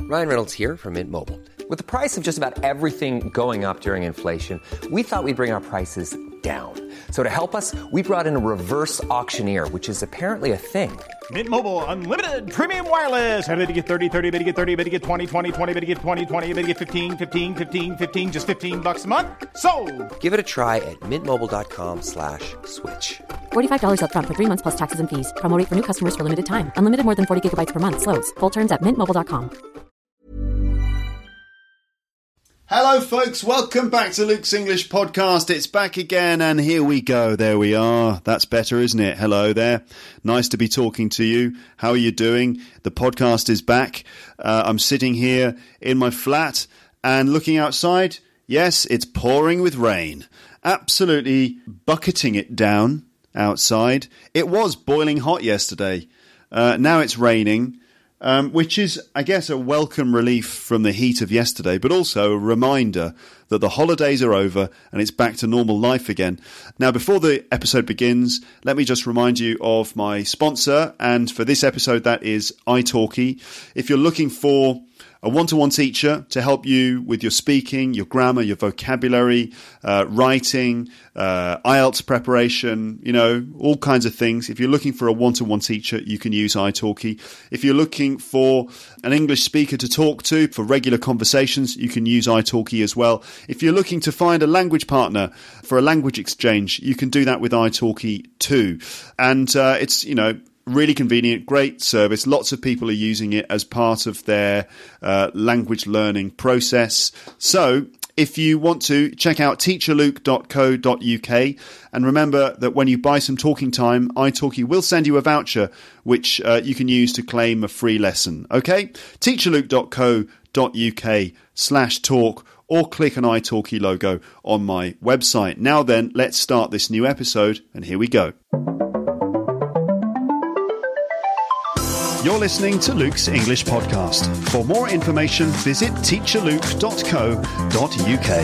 Ryan Reynolds here from Mint Mobile. With the price of just about everything going up during inflation, we thought we'd bring our prices down. So to help us, we brought in a reverse auctioneer, which is apparently a thing. Mint Mobile Unlimited Premium Wireless. How to get 30, 30, bit to get 30, bit to get 20, 20, 20, bit to get 20, 20, bit to get 15, 15, 15, 15, just $15 a month? Sold! Give it a try at mintmobile.com/switch. $45 up front for 3 months plus taxes and fees. Promo rate for new customers for limited time. Unlimited more than 40 gigabytes per month. Slows full terms at mintmobile.com. Hello folks, welcome back to Luke's English Podcast. It's back again and here we go. There we are. That's better, isn't it? Hello there. Nice to be talking to you. How are you doing? The podcast is back. I'm sitting here in my flat and looking outside. Yes, it's pouring with rain. Absolutely bucketing it down outside. It was boiling hot yesterday. Now it's raining. Which is, I guess, a welcome relief from the heat of yesterday, but also a reminder that the holidays are over and it's back to normal life again. Now, before the episode begins, let me just remind you of my sponsor, and for this episode, that is italki. If you're looking for a one-to-one teacher to help you with your speaking, your grammar, your vocabulary, writing, IELTS preparation, you know, all kinds of things. If you're looking for a one-to-one teacher, you can use italki. If you're looking for an English speaker to talk to for regular conversations, you can use italki as well. If you're looking to find a language partner for a language exchange, you can do that with italki too. And it's, you know, really convenient, great service. Lots of people are using it as part of their language learning process. So if you want to, check out teacherluke.co.uk. And remember that when you buy some talking time, italki will send you a voucher, which you can use to claim a free lesson. Okay? teacherluke.co.uk/talk, or click an italki logo on my website. Now then, let's start this new episode, and here we go. You're listening to Luke's English Podcast. For more information, visit teacherluke.co.uk.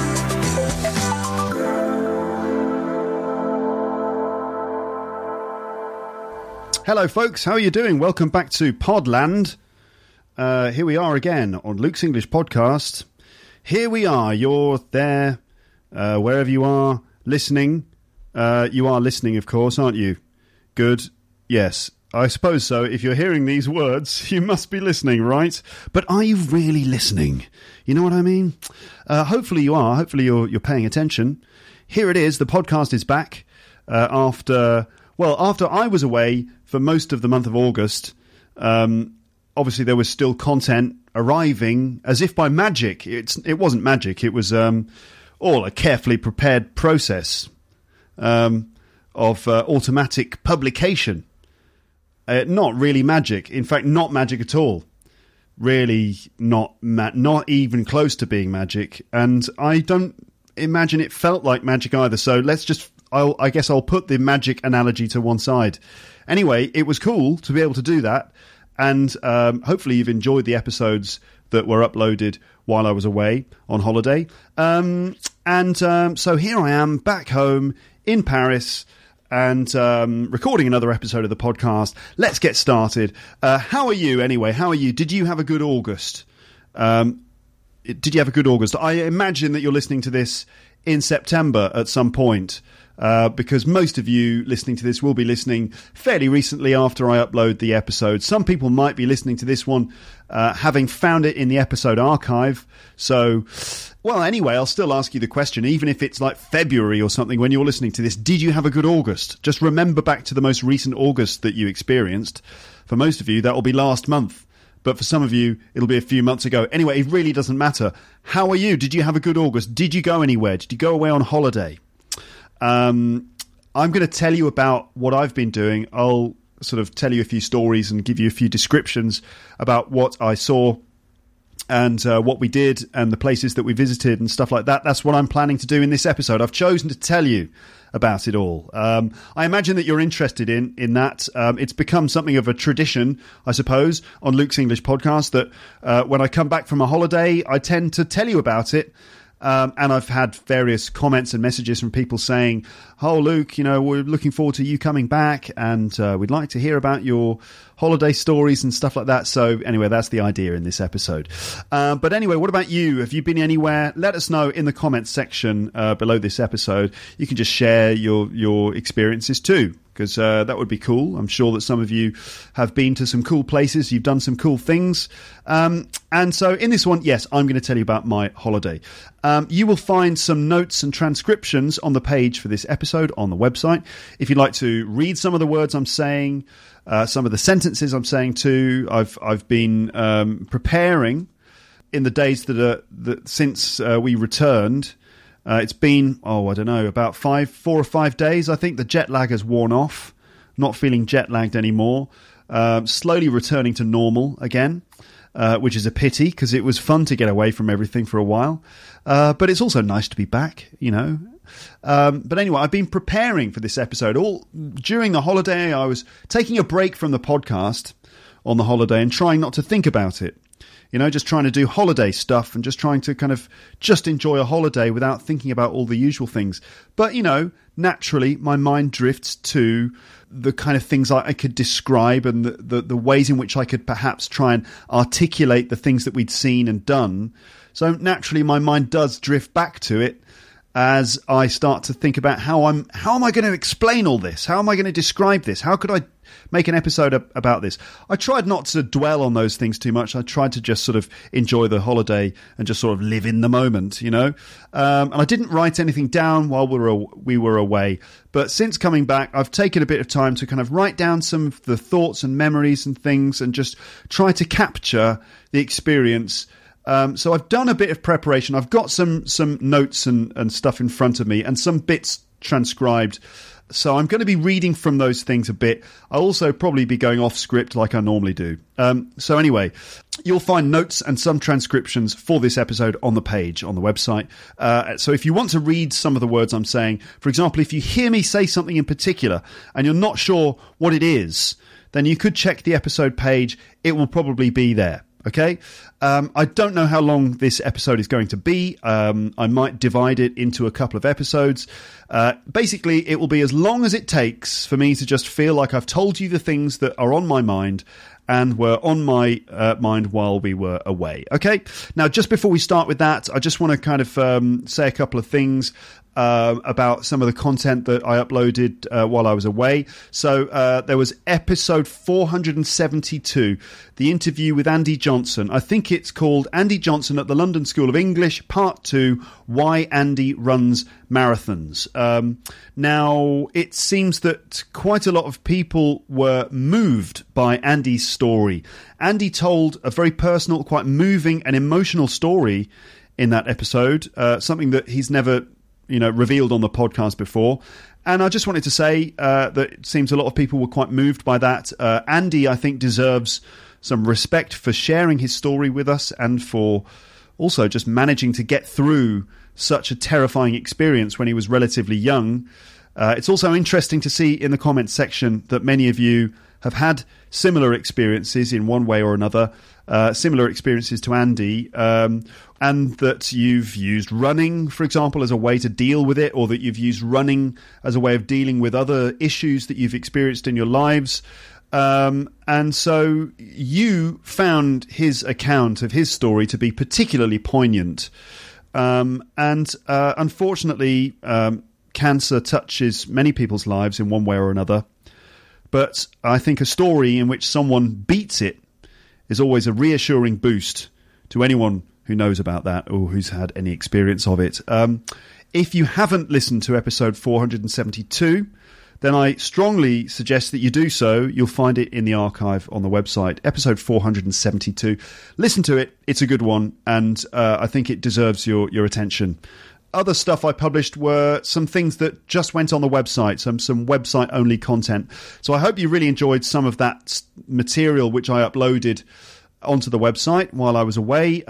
Hello folks, how are you doing? Welcome back to Podland. Here we are again on Luke's English Podcast. Here we are, you're there, wherever you are, listening. You are listening, of course, aren't you? Good, yes. I suppose so. If you're hearing these words, you must be listening, right? But are you really listening? You know what I mean? Hopefully you are. Hopefully you're paying attention. Here it is. The podcast is back after I was away for most of the month of August. Obviously, there was still content arriving as if by magic. It wasn't magic. It was all a carefully prepared process of automatic publication. Not really magic. In fact, not magic at all. Really not even close to being magic. And I don't imagine it felt like magic either. So I guess I'll put the magic analogy to one side. Anyway, it was cool to be able to do that. And hopefully you've enjoyed the episodes that were uploaded while I was away on holiday. So here I am back home in Paris, and recording another episode of the podcast. Let's get started. How are you anyway? How are you? Did you have a good August? I imagine that you're listening to this in September at some point, because most of you listening to this will be listening fairly recently after I upload the episode. Some people might be listening to this one having found it in the episode archive. So, well, anyway, I'll still ask you the question, even if it's like February or something when you're listening to this. Did you have a good August? Just remember back to the most recent August that you experienced. For most of you, that will be last month. But for some of you, it'll be a few months ago. Anyway, it really doesn't matter. How are you? Did you have a good August? Did you go anywhere? Did you go away on holiday? I'm going to tell you about what I've been doing. I'll sort of tell you a few stories and give you a few descriptions about what I saw and what we did and the places that we visited and stuff like that. That's what I'm planning to do in this episode. I've chosen to tell you about it all. I imagine that you're interested in that. It's become something of a tradition, I suppose, on Luke's English Podcast that when I come back from a holiday, I tend to tell you about it. And I've had various comments and messages from people saying, "Oh, Luke, we're looking forward to you coming back, and we'd like to hear about your holiday stories and stuff like that. So anyway, that's the idea in this episode. But anyway, what about you? Have you been anywhere? Let us know in the comments section below this episode. You can just share your experiences too, because that would be cool. I'm sure that some of you have been to some cool places. You've done some cool things. And so in this one, yes, I'm going to tell you about my holiday. You will find some notes and transcriptions on the page for this episode on the website. If you'd like to read some of the words I'm saying, some of the sentences I'm saying too, I've been preparing in the days that since we returned. It's been, I don't know, about 4 or 5 days. I think the jet lag has worn off. Not feeling jet lagged anymore. Slowly returning to normal again, which is a pity because it was fun to get away from everything for a while. But it's also nice to be back, you know. But anyway, I've been preparing for this episode. All during the holiday, I was taking a break from the podcast on the holiday and trying not to think about it. You know, just trying to do holiday stuff and just trying to kind of just enjoy a holiday without thinking about all the usual things. But, you know, naturally, my mind drifts to the kind of things I could describe and the ways in which I could perhaps try and articulate the things that we'd seen and done. So naturally, my mind does drift back to it as I start to think about how am I going to explain all this? How am I going to describe this? How could I make an episode about this? I tried not to dwell on those things too much. I tried to just sort of enjoy the holiday and just sort of live in the moment, you know. And I didn't write anything down while we were away. But since coming back, I've taken a bit of time to kind of write down some of the thoughts and memories and things and just try to capture the experience. So I've done a bit of preparation. I've got some notes and stuff in front of me and some bits transcribed. So I'm going to be reading from those things a bit. I'll also probably be going off script like I normally do. So anyway, you'll find notes and some transcriptions for this episode on the page on the website. So if you want to read some of the words I'm saying, for example, if you hear me say something in particular and you're not sure what it is, then you could check the episode page. It will probably be there. Okay, I don't know how long this episode is going to be. I might divide it into a couple of episodes. Basically, it will be as long as it takes for me to just feel like I've told you the things that are on my mind and were on my mind while we were away. Okay, now just before we start with that, I just want to kind of say a couple of things about some of the content that I uploaded while I was away. So there was episode 472, the interview with Andy Johnson. I think it's called Andy Johnson at the London School of English, Part 2, Why Andy Runs Marathons. Now, it seems that quite a lot of people were moved by Andy's story. Andy told a very personal, quite moving and emotional story in that episode, something that he's never revealed on the podcast before. And I just wanted to say that it seems a lot of people were quite moved by that. Andy, I think, deserves some respect for sharing his story with us and for also just managing to get through such a terrifying experience when he was relatively young. It's also interesting to see in the comments section that many of you have had similar experiences in one way or another, similar experiences to Andy, and that you've used running, for example, as a way to deal with it, or that you've used running as a way of dealing with other issues that you've experienced in your lives. And so you found his account of his story to be particularly poignant. Unfortunately, cancer touches many people's lives in one way or another. But I think a story in which someone beats it is always a reassuring boost to anyone who knows about that or who's had any experience of it. If you haven't listened to episode 472, then I strongly suggest that you do so. You'll find it in the archive on the website, episode 472. Listen to it. It's a good one, and I think it deserves your attention. Other stuff I published were some things that just went on the website, some website-only content. So I hope you really enjoyed some of that material which I uploaded onto the website while I was away.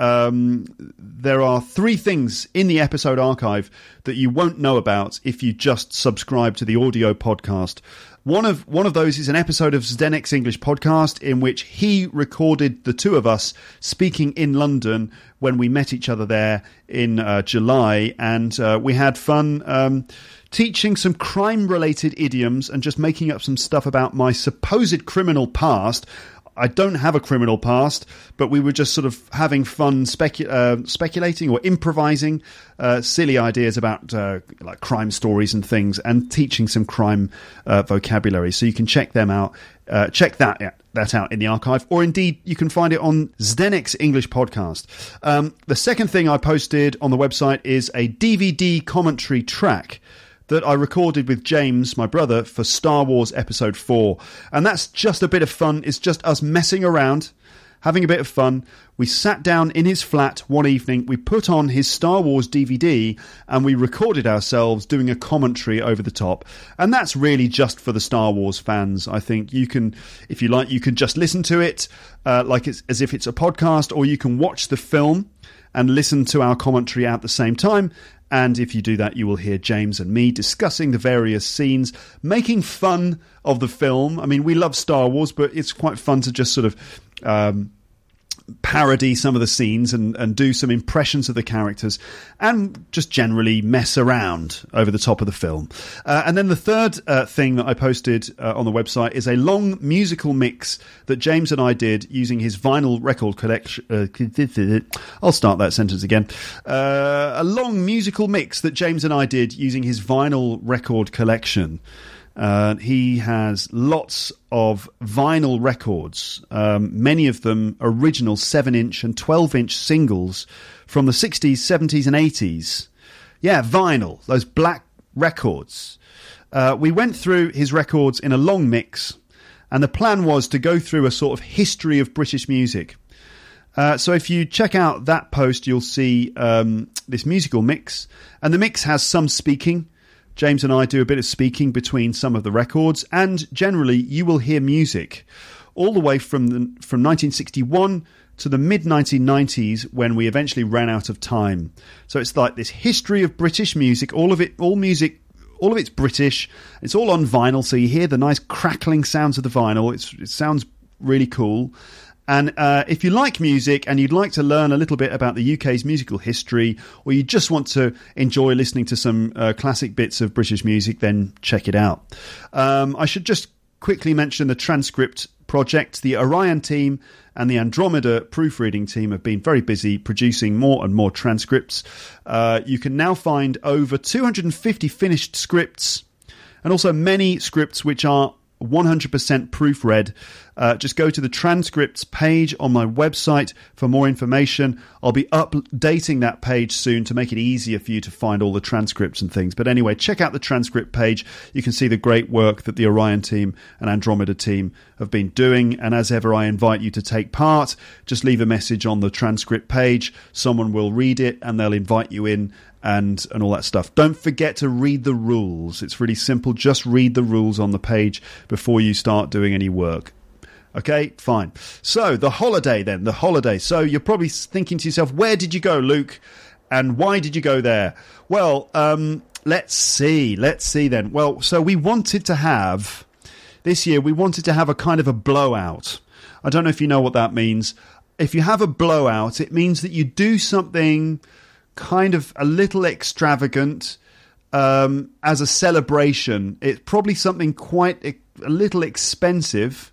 There are 3 things in the episode archive that you won't know about if you just subscribe to the audio podcast. One of those is an episode of Zdenek's English podcast in which he recorded the two of us speaking in London when we met each other there in July, and we had fun teaching some crime-related idioms and just making up some stuff about my supposed criminal past. I don't have a criminal past, but we were just sort of having fun speculating or improvising silly ideas about like crime stories and things, and teaching some crime vocabulary. So you can check them out. Check that out in the archive, or indeed you can find it on Zdenek's English podcast. The second thing I posted on the website is a DVD commentary track that I recorded with James, my brother, for Star Wars Episode 4. And that's just a bit of fun. It's just us messing around, having a bit of fun. We sat down in his flat one evening, we put on his Star Wars DVD, and we recorded ourselves doing a commentary over the top. And that's really just for the Star Wars fans. I think you can, if you like, you can just listen to it like it's as if it's a podcast, or you can watch the film and listen to our commentary at the same time. And if you do that, you will hear James and me discussing the various scenes, making fun of the film. I mean, we love Star Wars, but it's quite fun to just sort of parody some of the scenes and do some impressions of the characters and just generally mess around over the top of the film. And then the third thing that I posted on the website is a long musical mix that James and I did using his vinyl record collection. I'll start that sentence again. A long musical mix that James and I did using his vinyl record collection. He has lots of vinyl records, many of them original 7-inch and 12-inch singles from the 60s, 70s and 80s. Yeah, vinyl, those black records. We went through his records in a long mix, and the plan was to go through a sort of history of British music. So if you check out that post, you'll see this musical mix, and the mix has some speaking. James and I do a bit of speaking between some of the records, and generally you will hear music all the way from 1961 to the mid-1990s, when we eventually ran out of time. So it's like this history of British music, all of it's British. It's all on vinyl, so you hear the nice crackling sounds of the vinyl. It sounds really cool. And if you like music and you'd like to learn a little bit about the UK's musical history, or you just want to enjoy listening to some classic bits of British music, then check it out. I should just quickly mention the transcript project. The Orion team and the Andromeda proofreading team have been very busy producing more and more transcripts. You can now find over 250 finished scripts, and also many scripts which are 100% proofread. Just go to the transcripts page on my website for more information. I'll be updating that page soon to make it easier for you to find all the transcripts and things. But anyway, check out the transcript page. You can see the great work that the Orion team and Andromeda team have been doing. And as ever, I invite you to take part. Just leave a message on the transcript page. Someone will read it and they'll invite you in and all that stuff. Don't forget to read the rules. It's really simple. Just read the rules on the page before you start doing any work. Okay, fine. So the holiday then, the holiday. So you're probably thinking to yourself, where did you go, Luke? And why did you go there? Well, let's see then. Well, so we wanted to have, this year, we wanted to have a kind of a blowout. I don't know if you know what that means. If you have a blowout, it means that you do something kind of a little extravagant as a celebration. It's probably something quite a little expensive.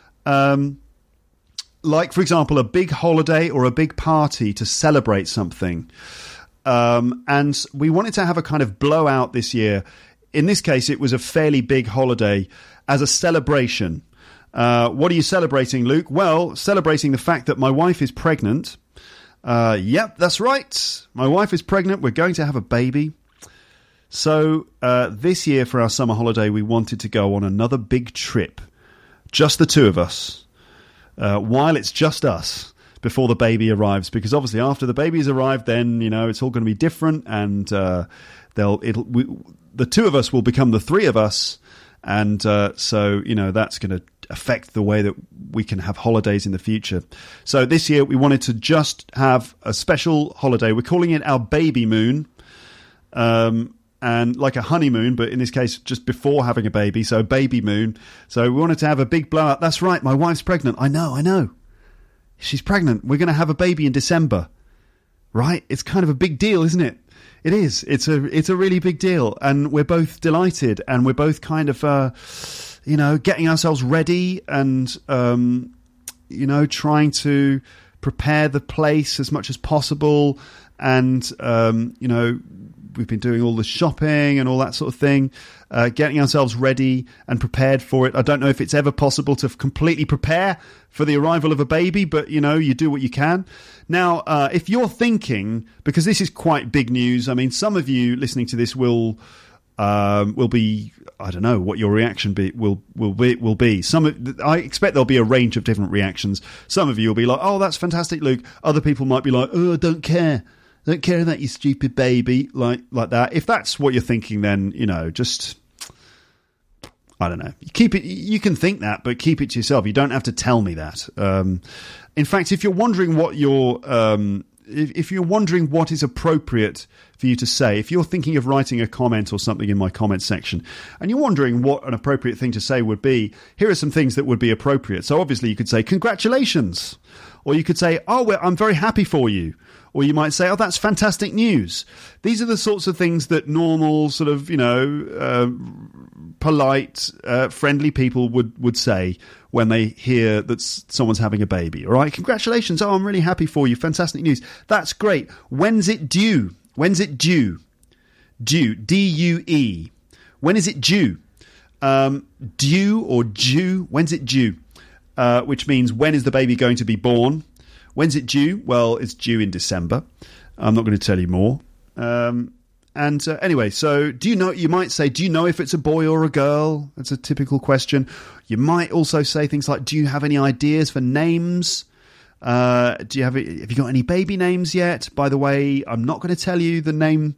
Like, for example, a big holiday or a big party to celebrate something. And we wanted to have a kind of blowout this year. In this case, it was a fairly big holiday as a celebration. What are you celebrating, Luke? Well, celebrating the fact that my wife is pregnant. Yep, that's right. My wife is pregnant. We're going to have a baby. So this year for our summer holiday, we wanted to go on another big trip. Just the two of us, while it's just us, before the baby arrives. Because obviously after the baby's arrived, then, you know, it's all going to be different. And the two of us will become the three of us. And so, you know, that's going to affect the way that we can have holidays in the future. So this year we wanted to just have a special holiday. We're calling it our baby moon, and like a honeymoon, but in this case just before having a baby, so baby moon. So we wanted to have a big blowout. That's right, my wife's pregnant. I know. She's pregnant. We're going to have a baby in December, right? It's kind of a big deal, isn't it? It is. It's a really big deal, and we're both delighted, and we're both kind of, getting ourselves ready and, trying to prepare the place as much as possible, and we've been doing all the shopping and all that sort of thing, getting ourselves ready and prepared for it. I don't know if it's ever possible to completely prepare for the arrival of a baby, but, you do what you can. Now, if you're thinking, because this is quite big news, I mean, some of you listening to this will be, I don't know what your reaction will be. I expect there'll be a range of different reactions. Some of you will be like, oh, that's fantastic, Luke. Other people might be like, oh, I don't care. Don't care about your stupid baby, like that. If that's what you're thinking, then, just, I don't know. Keep it. You can think that, but keep it to yourself. You don't have to tell me that. In fact, if you're wondering what if you're wondering what is appropriate for you to say, if you're thinking of writing a comment or something in my comment section, and you're wondering what an appropriate thing to say would be, here are some things that would be appropriate. So obviously you could say, congratulations. Or you could say, oh, well, I'm very happy for you. Or you might say, oh, that's fantastic news. These are the sorts of things that normal sort of, polite, friendly people would say when they hear that someone's having a baby. All right, congratulations. Oh, I'm really happy for you. Fantastic news. That's great. When's it due? Due, D-U-E. When is it due? Due or due. When's it due? Which means when is the baby going to be born? When's it due? Well, it's due in December. I'm not going to tell you more. Anyway, so do you know, you might say, do you know if it's a boy or a girl? That's a typical question. You might also say things like, do you have any ideas for names? Have you got any baby names yet? By the way, I'm not going to tell you the name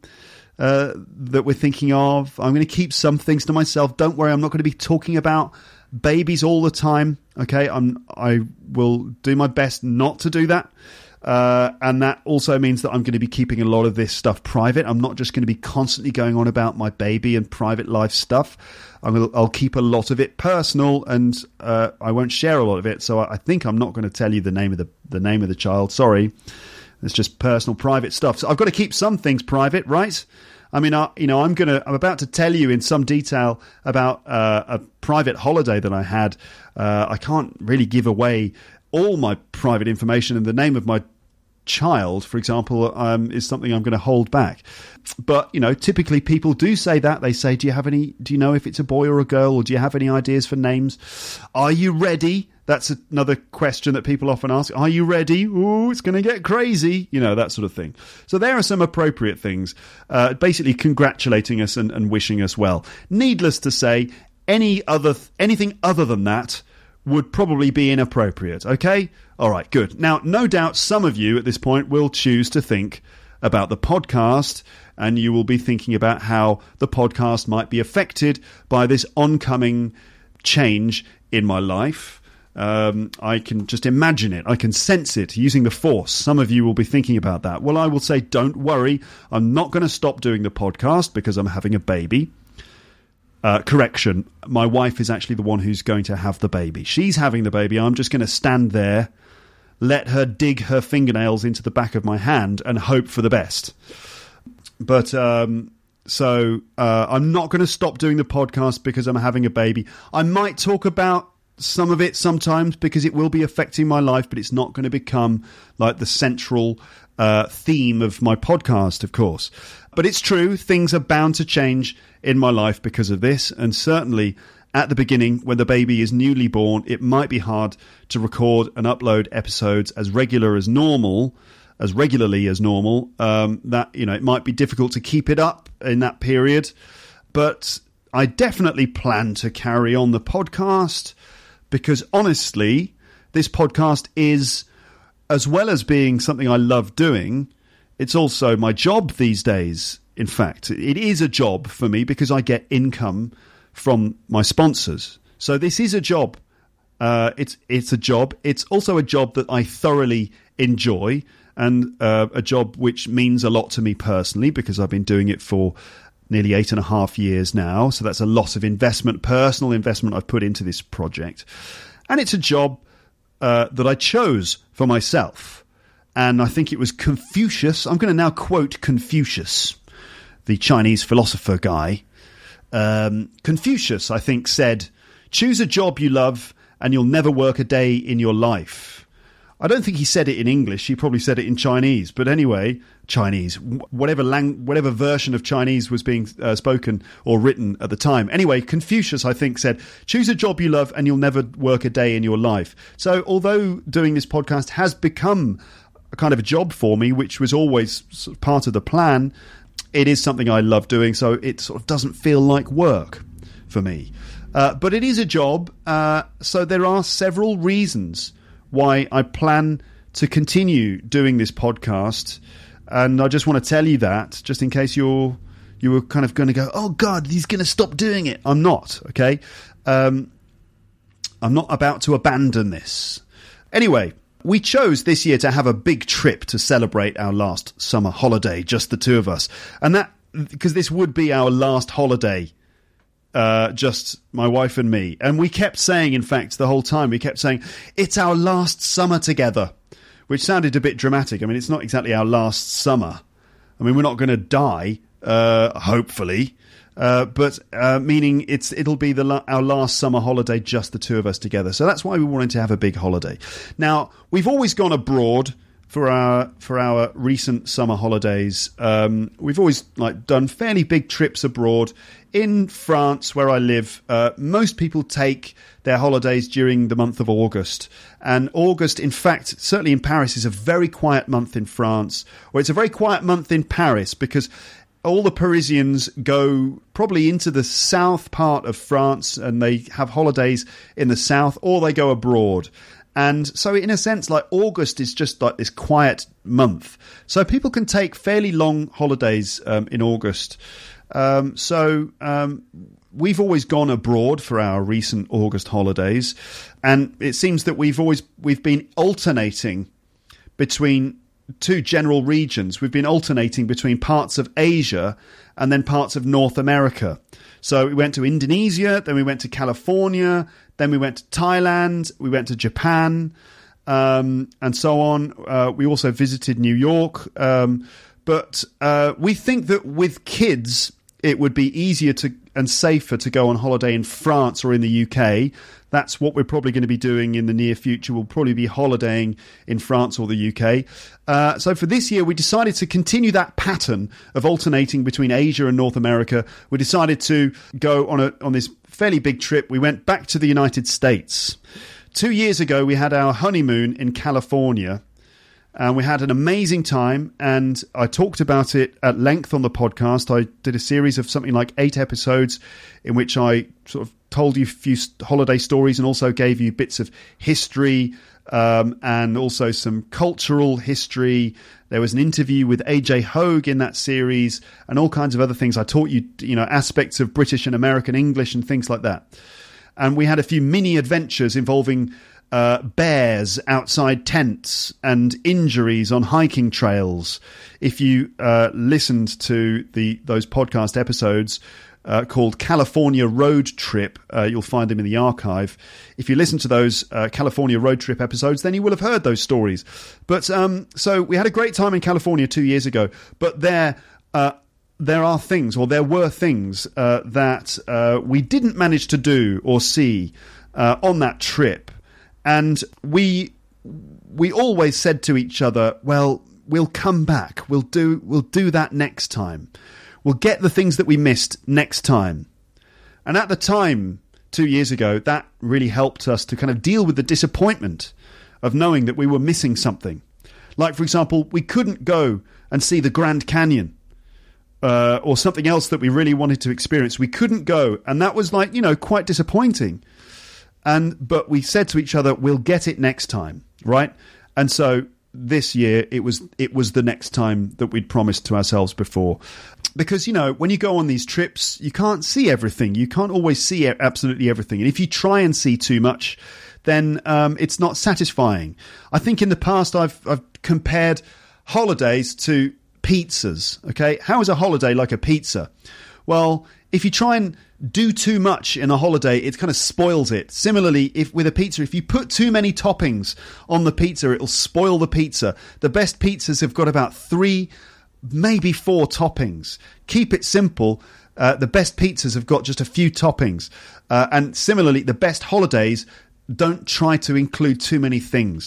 that we're thinking of. I'm going to keep some things to myself. Don't worry, I'm not going to be talking about babies all the time. Okay, I will do my best not to do that. And that also means that I'm going to be keeping a lot of this stuff private. I'm not just going to be constantly going on about my baby and private life stuff. I'll keep a lot of it personal, and I won't share a lot of it. So I think I'm not going to tell you the name of the child. Sorry, it's just personal, private stuff. So I've got to keep some things private, right? I mean, I'm about to tell you in some detail about a private holiday that I had. I can't really give away all my private information, and the name of my child, for example, is something I'm going to hold back. But, typically people do say that. They say, do you know if it's a boy or a girl, or do you have any ideas for names? Are you ready? That's another question that people often ask. Are you ready? Ooh, it's going to get crazy. That sort of thing. So there are some appropriate things, basically congratulating us and wishing us well. Needless to say, anything other than that would probably be inappropriate. Okay? All right, good. Now, no doubt some of you at this point will choose to think about the podcast, and you will be thinking about how the podcast might be affected by this oncoming change in my life. I can just imagine it. I can sense it using the force. Some of you will be thinking about that. Well, I will say, don't worry. I'm not going to stop doing the podcast because I'm having a baby. Correction, my wife is actually the one who's going to have the baby. She's having the baby. I'm just going to stand there, let her dig her fingernails into the back of my hand and hope for the best. But so I'm not going to stop doing the podcast because I'm having a baby. I might talk about some of it sometimes because it will be affecting my life, but it's not going to become like the central theme of my podcast, of course. But it's true, things are bound to change in my life because of this, and certainly at the beginning, when the baby is newly born, it might be hard to record and upload episodes as regularly as normal. That it might be difficult to keep it up in that period, but I definitely plan to carry on the podcast because honestly, this podcast is, as well as being something I love doing, it's also my job these days. In fact, it is a job for me because I get income from my sponsors. So this is a job. It's a job. It's also a job that I thoroughly enjoy, and a job which means a lot to me personally, because I've been doing it for nearly 8.5 years now. So that's a lot of investment, personal investment I've put into this project. And it's a job that I chose for myself. And I think it was Confucius. I'm going to now quote Confucius, the Chinese philosopher guy. Confucius, I think, said, "Choose a job you love and you'll never work a day in your life." I don't think he said it in English. He probably said it in Chinese. But anyway, Chinese, whatever version of Chinese was being spoken or written at the time. Anyway, Confucius, I think, said, "Choose a job you love and you'll never work a day in your life." So although doing this podcast has become a kind of a job for me, which was always sort of part of the plan, it is something I love doing. So it sort of doesn't feel like work for me. But it is a job. So there are several reasons why I plan to continue doing this podcast, and I just want to tell you that, just in case you were kind of going to go, "Oh God, he's going to stop doing it." I'm not, okay? I'm not about to abandon this. Anyway, we chose this year to have a big trip to celebrate our last summer holiday, just the two of us, and that because this would be our last holiday. Just my wife and me. And we kept saying, in fact, the whole time, we kept saying, "It's our last summer together," which sounded a bit dramatic. I mean, it's not exactly our last summer. I mean, we're not going to die, hopefully, but meaning it'll be our last summer holiday, just the two of us together. So that's why we wanted to have a big holiday. Now, we've always gone abroad for our recent summer holidays. We've always done fairly big trips abroad. In France, where I live, most people take their holidays during the month of August. And August, in fact, certainly in Paris, is a very quiet month in France. Or it's a very quiet month in Paris because all the Parisians go probably into the south part of France and they have holidays in the south, or they go abroad. And so in a sense, August is just like this quiet month. So people can take fairly long holidays in August. So we've always gone abroad for our recent August holidays. And it seems that we've been alternating between two general regions. We've been alternating between parts of Asia and then parts of North America. So we went to Indonesia, then we went to California, then we went to Thailand, we went to Japan, and so on. We also visited New York. But we think that with kids, it would be easier and safer to go on holiday in France or in the UK. That's what we're probably going to be doing in the near future. We'll probably be holidaying in France or the UK. So for this year, we decided to continue that pattern of alternating between Asia and North America. We decided to go on this fairly big trip. We went back to the United States. 2 years ago, we had our honeymoon in California. And we had an amazing time, and I talked about it at length on the podcast. I did a series of something like 8 episodes in which I sort of told you a few holiday stories and also gave you bits of history and also some cultural history. There was an interview with AJ Hogue in that series and all kinds of other things. I taught you, aspects of British and American English and things like that. And we had a few mini adventures involving bears outside tents and injuries on hiking trails. If you listened to those podcast episodes called California Road Trip, you'll find them in the archive. If you listen to those California Road Trip episodes, then you will have heard those stories. But so we had a great time in California 2 years ago, but there were things that we didn't manage to do or see on that trip. And we always said to each other, well, we'll come back. We'll do that next time. We'll get the things that we missed next time. And at the time, 2 years ago, that really helped us to kind of deal with the disappointment of knowing that we were missing something. Like, for example, we couldn't go and see the Grand Canyon or something else that we really wanted to experience. We couldn't go. And that was quite disappointing. But we said to each other, we'll get it next time, right? And so this year, it was the next time that we'd promised to ourselves before. Because, when you go on these trips, you can't see everything. You can't always see absolutely everything. And if you try and see too much, then it's not satisfying. I think in the past I've compared holidays to pizzas. Okay, how is a holiday like a pizza? Well, if you try and do too much in a holiday, it kind of spoils it. Similarly, with a pizza, if you put too many toppings on the pizza, it'll spoil the pizza. The best pizzas have got about 3, maybe 4 toppings. Keep it simple. The best pizzas have got just a few toppings. And similarly, the best holidays don't try to include too many things.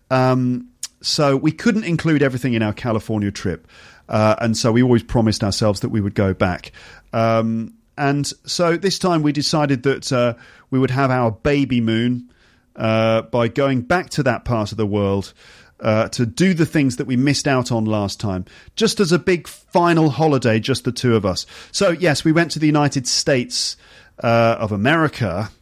So we couldn't include everything in our California trip. And so we always promised ourselves that we would go back. And so this time we decided that we would have our baby moon by going back to that part of the world to do the things that we missed out on last time, just as a big final holiday, just the two of us. So, yes, we went to the United States of America.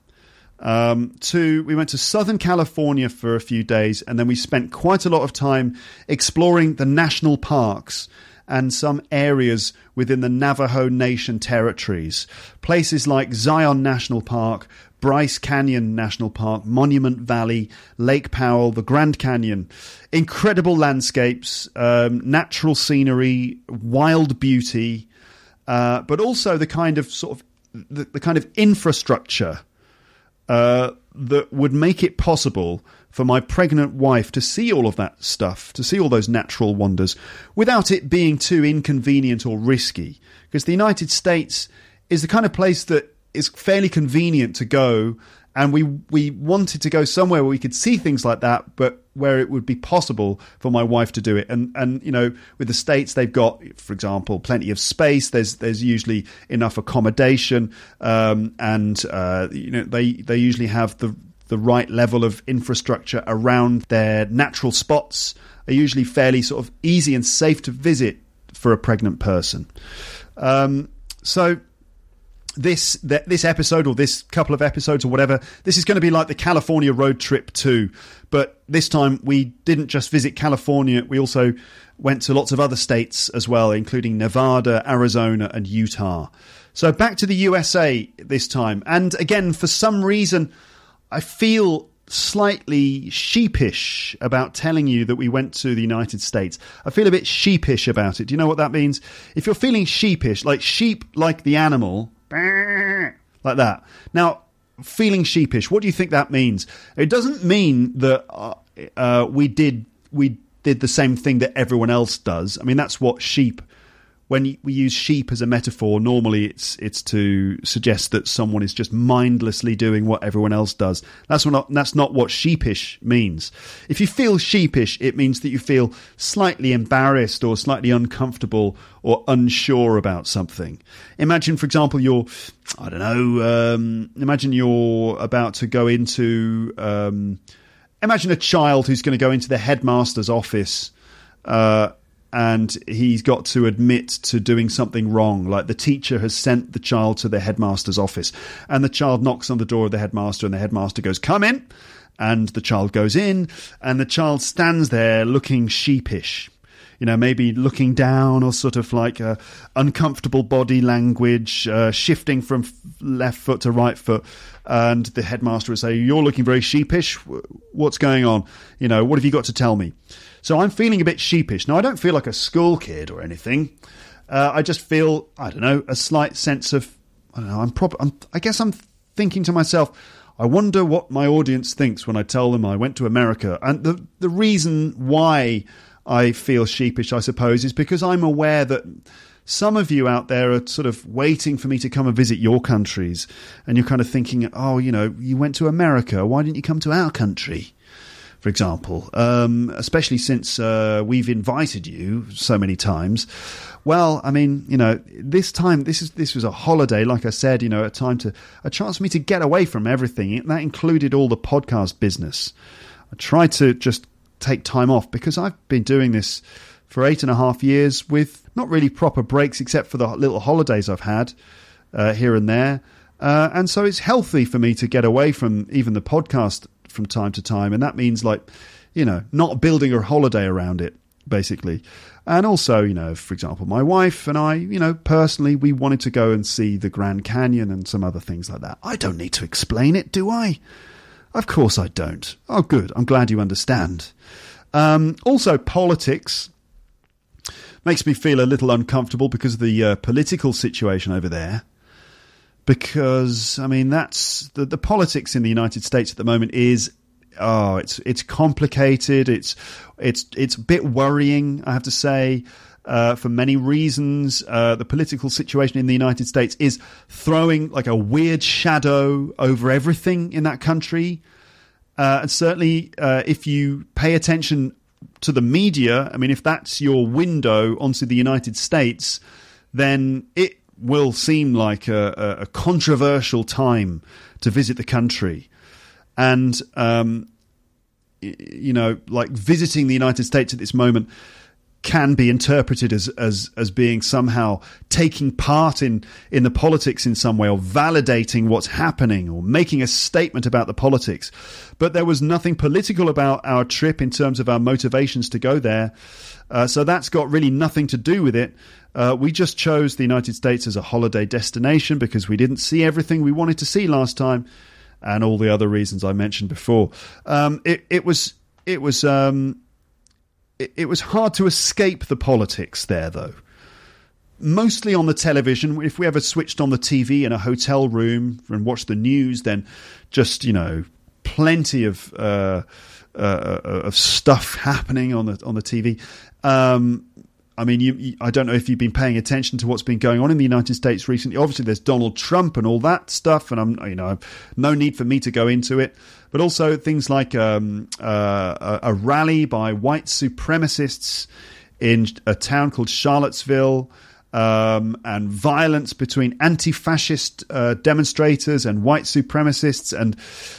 We went to Southern California for a few days, and then we spent quite a lot of time exploring the national parks and some areas within the Navajo Nation territories. Places like Zion National Park, Bryce Canyon National Park, Monument Valley, Lake Powell, the Grand Canyon. Incredible landscapes, natural scenery, wild beauty, but also the kind of the kind of infrastructure that would make it possible for my pregnant wife to see all of that stuff, to see all those natural wonders, without it being too inconvenient or risky. Because the United States is the kind of place that is fairly convenient to go, and we wanted to go somewhere where we could see things like that, but where it would be possible for my wife to do it. And you know, with the States, they've got, for example, plenty of space. There's usually enough accommodation, and you know, they usually have the right level of infrastructure around their natural spots. Are usually fairly sort of easy and safe to visit for a pregnant person. So this episode, or this couple of episodes or whatever, this is going to be like the California road trip too. But this time we didn't just visit California, we also went to lots of other states as well, including Nevada, Arizona and Utah. So back to the USA this time. And again, for some reason, I feel slightly sheepish about telling you that we went to the United States. I feel a bit sheepish about it. Do you know what that means? If you're feeling sheepish, like sheep, like the animal, like that. Now, feeling sheepish, what do you think that means? It doesn't mean that we did the same thing that everyone else does. I mean, that's what sheep. When we use sheep as a metaphor, normally it's to suggest that someone is just mindlessly doing what everyone else does. That's not what sheepish means. If you feel sheepish, it means that you feel slightly embarrassed or slightly uncomfortable or unsure about something. Imagine, for example, imagine you're about to go into, imagine a child who's going to go into the headmaster's office, and he's got to admit to doing something wrong, like the teacher has sent the child to the headmaster's office, and the child knocks on the door of the headmaster, and the headmaster goes, "Come in," and the child goes in, and the child stands there looking sheepish, you know, maybe looking down, or sort of like uncomfortable body language, shifting from left foot to right foot, and the headmaster would say, "You're looking very sheepish. What's going on? You know, what have you got to tell me?" So I'm feeling a bit sheepish. Now, I don't feel like a school kid or anything. I just feel, I don't know, a slight sense of, I don't know, I guess I'm thinking to myself, I wonder what my audience thinks when I tell them I went to America. And the reason why I feel sheepish, I suppose, is because I'm aware that some of you out there are sort of waiting for me to come and visit your countries. And you're kind of thinking, oh, you know, you went to America. Why didn't you come to our country? For example, especially since we've invited you so many times. Well, I mean, you know, this time, this was a holiday, like I said, you know, a chance for me to get away from everything. That included all the podcast business. I tried to just take time off because I've been doing this for 8.5 years with not really proper breaks except for the little holidays I've had here and there. And so it's healthy for me to get away from even the podcast from time to time, and that means, like, you know, not building a holiday around it, basically. And also, you know, for example, my wife and I, you know, personally, we wanted to go and see the Grand Canyon and some other things like that. I don't need to explain it, do I? Of course I don't. Oh, good. I'm glad you understand. Also, politics makes me feel a little uncomfortable because of the political situation over there. Because, I mean, that's the politics in the United States at the moment is, it's complicated. It's a bit worrying, I have to say, for many reasons. The political situation in the United States is throwing like a weird shadow over everything in that country. And certainly, if you pay attention to the media, I mean, if that's your window onto the United States, then it will seem like a controversial time to visit the country. And, like visiting the United States at this moment can be interpreted as being somehow taking part in the politics in some way, or validating what's happening, or making a statement about the politics. But there was nothing political about our trip in terms of our motivations to go there. So that's got really nothing to do with it. We just chose the United States as a holiday destination because we didn't see everything we wanted to see last time, and all the other reasons I mentioned before. It was hard to escape the politics there, though. Mostly on the television. If we ever switched on the TV in a hotel room and watched the news, then just, plenty of stuff happening on the TV. I mean, I don't know if you've been paying attention to what's been going on in the United States recently. Obviously, there's Donald Trump and all that stuff, and no need for me to go into it. But also things like a rally by white supremacists in a town called Charlottesville, and violence between anti-fascist demonstrators and white supremacists, and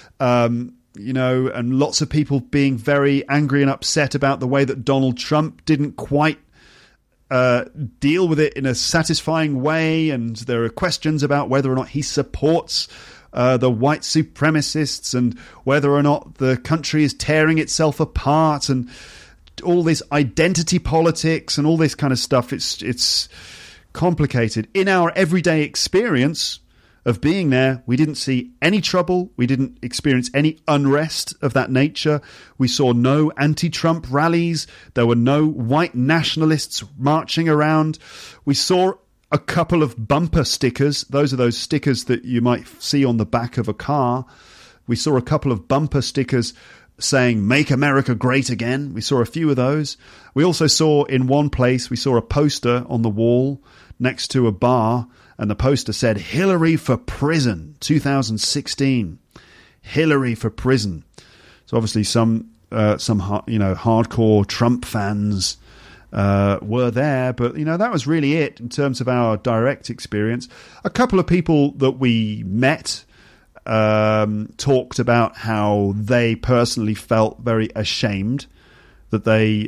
and lots of people being very angry and upset about the way that Donald Trump didn't quite deal with it in a satisfying way, and there are questions about whether or not he supports the white supremacists, and whether or not the country is tearing itself apart, and all this identity politics and all this kind of stuff. It's complicated. In our everyday experience of being there, we didn't see any trouble. We didn't experience any unrest of that nature. We saw no anti-Trump rallies. There were no white nationalists marching around. We saw a couple of bumper stickers. Those are those stickers that you might see on the back of a car. We saw a couple of bumper stickers saying, "Make America Great Again." We saw a few of those. We also saw in one place, we saw a poster on the wall next to a bar, and the poster said, "Hillary for Prison 2016. Hillary for Prison." So obviously some hardcore Trump fans were there, but that was really it in terms of our direct experience. A couple of people that we met talked about how they personally felt very ashamed that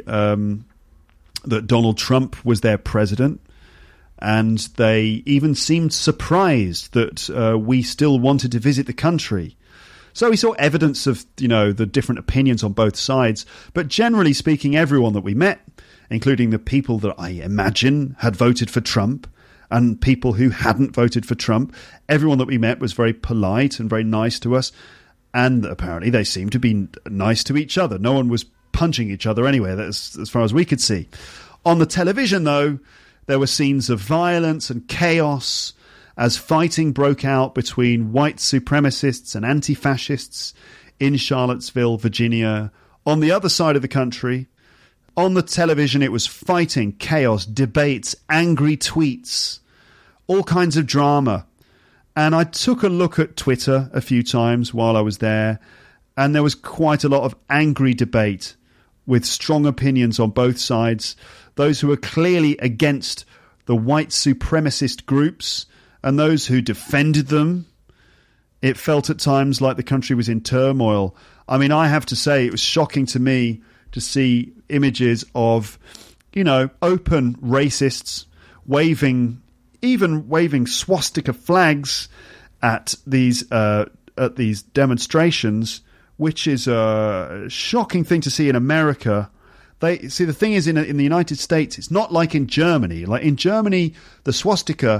that Donald Trump was their president, and they even seemed surprised that we still wanted to visit the country. So we saw evidence of the different opinions on both sides, but generally speaking, everyone that we met, including the people that I imagine had voted for Trump and people who hadn't voted for Trump, everyone that we met was very polite and very nice to us. And apparently they seemed to be nice to each other. No one was punching each other anyway, that's as far as we could see. On the television, though, there were scenes of violence and chaos as fighting broke out between white supremacists and anti-fascists in Charlottesville, Virginia, on the other side of the country. On the television, it was fighting, chaos, debates, angry tweets, all kinds of drama. And I took a look at Twitter a few times while I was there, and there was quite a lot of angry debate with strong opinions on both sides. Those who were clearly against the white supremacist groups and those who defended them. It felt at times like the country was in turmoil. I mean, I have to say, it was shocking to me to see images of, open racists waving swastika flags at these demonstrations, which is a shocking thing to see in America. The thing is, in the United States, it's not like in Germany. Like in Germany, the swastika,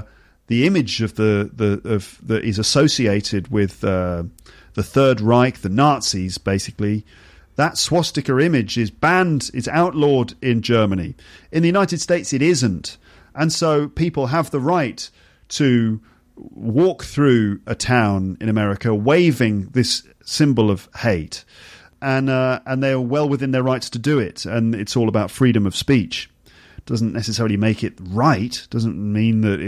the image of that is associated with the Third Reich, the Nazis, basically. That swastika image is banned, it's outlawed in Germany. In the United States, it isn't. And so people have the right to walk through a town in America waving this symbol of hate. And they're well within their rights to do it. And it's all about freedom of speech. Doesn't necessarily make it right. Doesn't mean that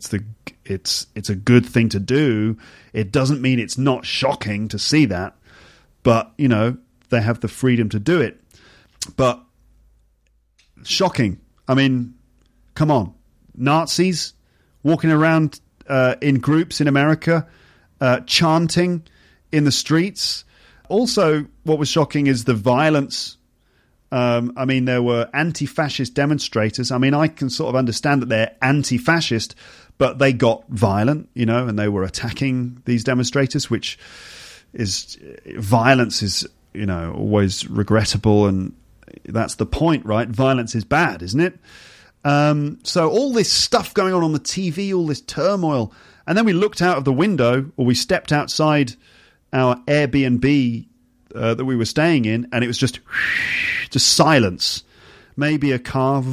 it's a good thing to do. It doesn't mean it's not shocking to see that. But, you know, they have the freedom to do it. But shocking. I mean, come on. Nazis walking around in groups in America, chanting in the streets. Also, what was shocking is the violence. I mean, there were anti-fascist demonstrators. I mean, I can sort of understand that they're anti-fascist, but they got violent, you know, and they were attacking these demonstrators, which is violence is, you know, always regrettable, and that's the point, right? Violence is bad, isn't it? So all this stuff going on the TV, all this turmoil, and then we looked out of the window, or we stepped outside our Airbnb that we were staying in, and it was just silence. Maybe a car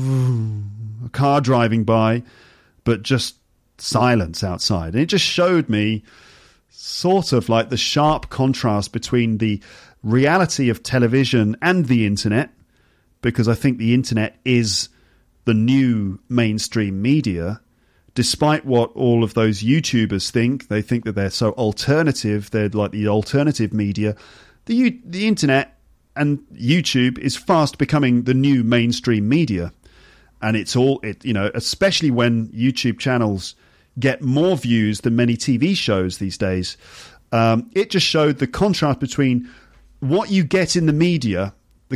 driving by, but just silence outside. And it just showed me sort of like the sharp contrast between the reality of television and the internet, because I think the internet is the new mainstream media, despite what all of those YouTubers think. They think that they're so alternative, they're like the alternative media. The internet and YouTube is fast becoming the new mainstream media. And it's all, you know, especially when YouTube channels get more views than many TV shows these days. It just showed the contrast between what you get in the media,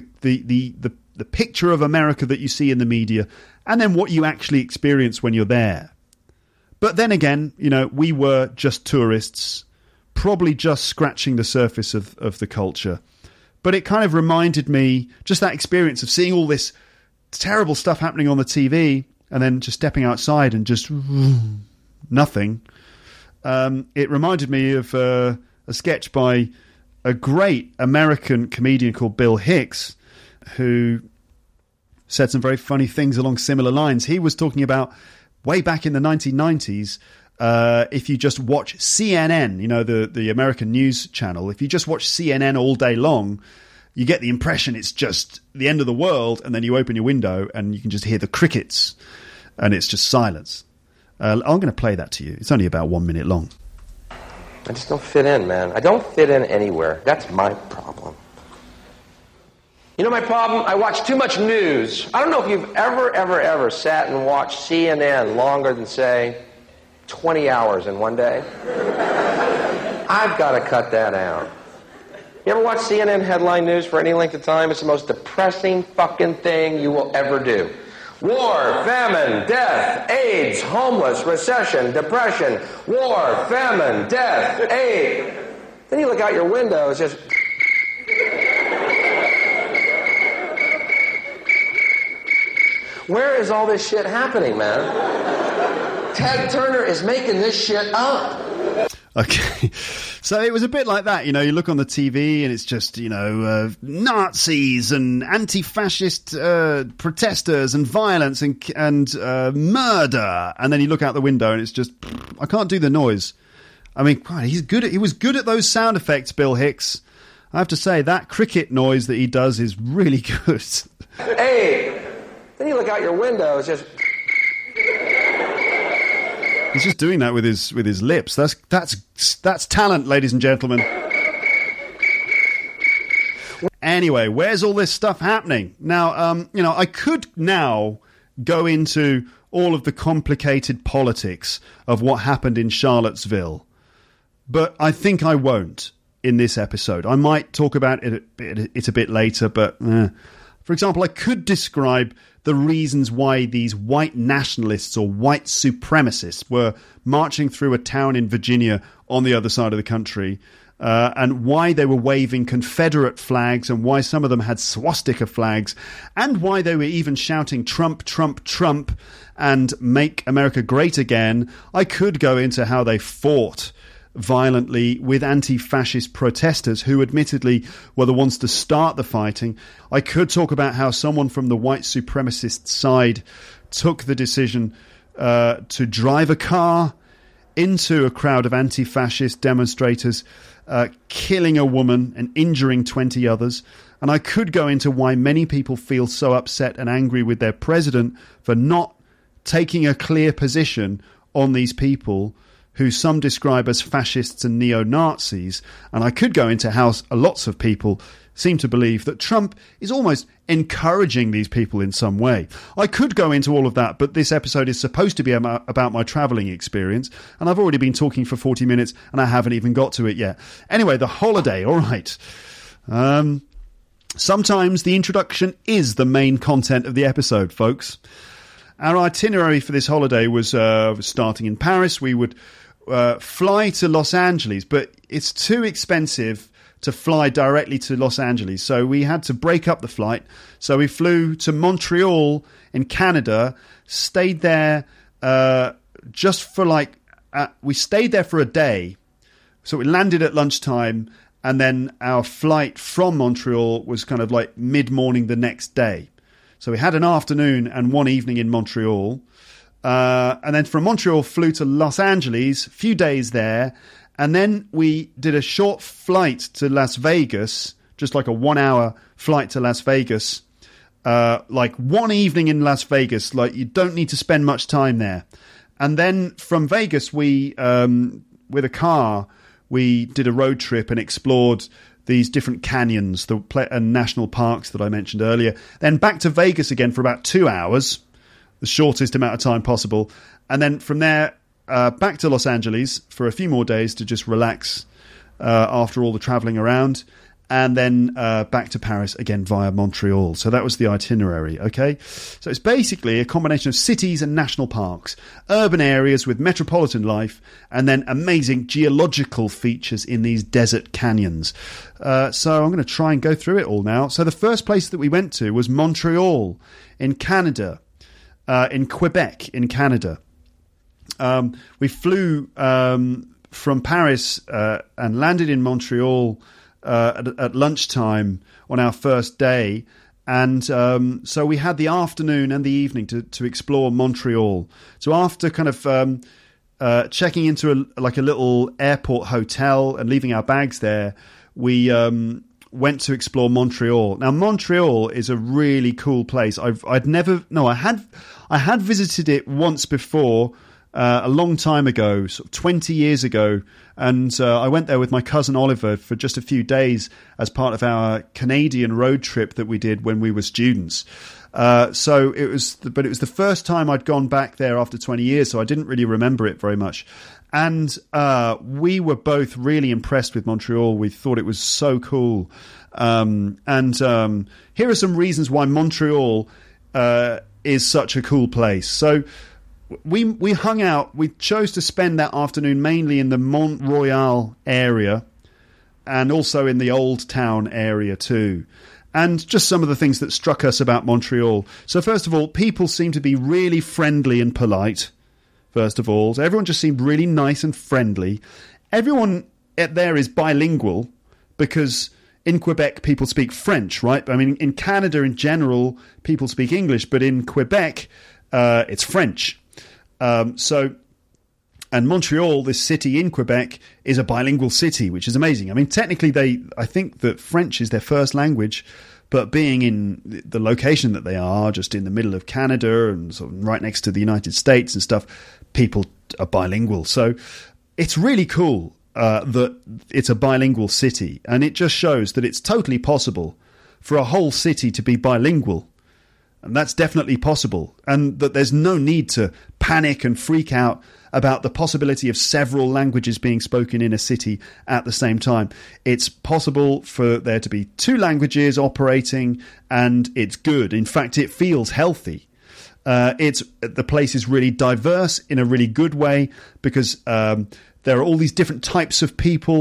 the picture of America that you see in the media, and then what you actually experience when you're there. But then again, you know, we were just tourists, probably just scratching the surface of the culture. But it kind of reminded me, just that experience of seeing all this terrible stuff happening on the TV and then just stepping outside and just nothing. It reminded me of a sketch by a great American comedian called Bill Hicks, who said some very funny things along similar lines. He was talking about way back in the 1990s, if you just watch CNN, you know, the American news channel, if you just watch CNN all day long, you get the impression it's just the end of the world, and then you open your window and you can just hear the crickets, and it's just silence. I'm going to play that to you. It's only about 1 minute long. I just don't fit in, man. I don't fit in anywhere. That's my problem. You know my problem? I watch too much news. I don't know if you've ever sat and watched CNN longer than, say, 20 hours in one day. I've got to cut that out. You ever watch CNN headline news for any length of time? It's the most depressing fucking thing you will ever do. War, famine, death, AIDS, homeless, recession, depression. War, famine, death, AIDS. Then you look out your window, it's just... Where is all this shit happening, man? Ted Turner is making this shit up. Okay, so it was a bit like that, you know, you look on the TV and it's just, you know, Nazis and anti-fascist protesters and violence and murder, and then you look out the window and it's just, I can't do the noise. I mean, God, he was good at those sound effects, Bill Hicks. I have to say, that cricket noise that he does is really good. Hey, then you look out your window, it's just... He's just doing that with his lips. That's talent, ladies and gentlemen. Anyway, where's all this stuff happening? Now, you know, I could now go into all of the complicated politics of what happened in Charlottesville, but I think I won't in this episode. I might talk about it a bit later, but for example, I could describe the reasons why these white nationalists or white supremacists were marching through a town in Virginia on the other side of the country. and why they were waving Confederate flags and why some of them had swastika flags and why they were even shouting Trump, Trump, Trump and Make America Great Again. I could go into how they fought violently with anti-fascist protesters who admittedly were the ones to start the fighting. I could talk about how someone from the white supremacist side took the decision to drive a car into a crowd of anti-fascist demonstrators, killing a woman and injuring 20 others. And I could go into why many people feel so upset and angry with their president for not taking a clear position on these people who some describe as fascists and neo-Nazis. And I could go into how lots of people seem to believe that Trump is almost encouraging these people in some way. I could go into all of that, but this episode is supposed to be about my travelling experience, and I've already been talking for 40 minutes, and I haven't even got to it yet. Anyway, the holiday, all right. Sometimes the introduction is the main content of the episode, folks. Our itinerary for this holiday was starting in Paris. We would fly to Los Angeles, but it's too expensive to fly directly to Los Angeles. So we had to break up the flight. So we flew to Montreal in Canada, stayed there we stayed there for a day. So we landed at lunchtime, and then our flight from Montreal was kind of like mid-morning the next day. So we had an afternoon and one evening in Montreal. And then from Montreal flew to Los Angeles, a few days there. And then we did a short flight to Las Vegas, just like a 1 hour flight to Las Vegas. Like one evening in Las Vegas, like you don't need to spend much time there. And then from Vegas, we, with a car, we did a road trip and explored these different canyons and national parks that I mentioned earlier. Then back to Vegas again for about 2 hours, the shortest amount of time possible. And then from there, back to Los Angeles for a few more days to just relax after all the travelling around. And then back to Paris again via Montreal. So that was the itinerary, okay? So it's basically a combination of cities and national parks, urban areas with metropolitan life, and then amazing geological features in these desert canyons. So I'm going to try and go through it all now. So the first place that we went to was Montreal in Canada, in Quebec in Canada. We flew from Paris and landed in Montreal at lunchtime on our first day. And so we had the afternoon and the evening to explore Montreal. So after kind of checking into a little airport hotel and leaving our bags there, we went to explore Montreal. Now, Montreal is a really cool place. I had visited it once before, a long time ago, sort of 20 years ago, and I went there with my cousin Oliver for just a few days as part of our Canadian road trip that we did when we were students. So it was the first time I'd gone back there after 20 years, so I didn't really remember it very much. And we were both really impressed with Montreal. We thought it was so cool. And here are some reasons why Montreal is such a cool place. So we hung out. We chose to spend that afternoon mainly in the Mont-Royal area and also in the Old Town area too. And just some of the things that struck us about Montreal. So first of all, people seem to be really friendly and polite. First of all, so everyone just seemed really nice and friendly. Everyone there is bilingual because in Quebec people speak French, right? I mean, in Canada in general, people speak English, but in Quebec, it's French. And Montreal, this city in Quebec, is a bilingual city, which is amazing. I mean, technically, I think that French is their first language, but being in the location that they are, just in the middle of Canada and sort of right next to the United States and stuff, people are bilingual. So it's really cool that it's a bilingual city, and it just shows that it's totally possible for a whole city to be bilingual. And that's definitely possible, and that there's no need to panic and freak out about the possibility of several languages being spoken in a city at the same time. It's possible for there to be two languages operating, and it's good. In fact, it feels healthy. The place is really diverse in a really good way because there are all these different types of people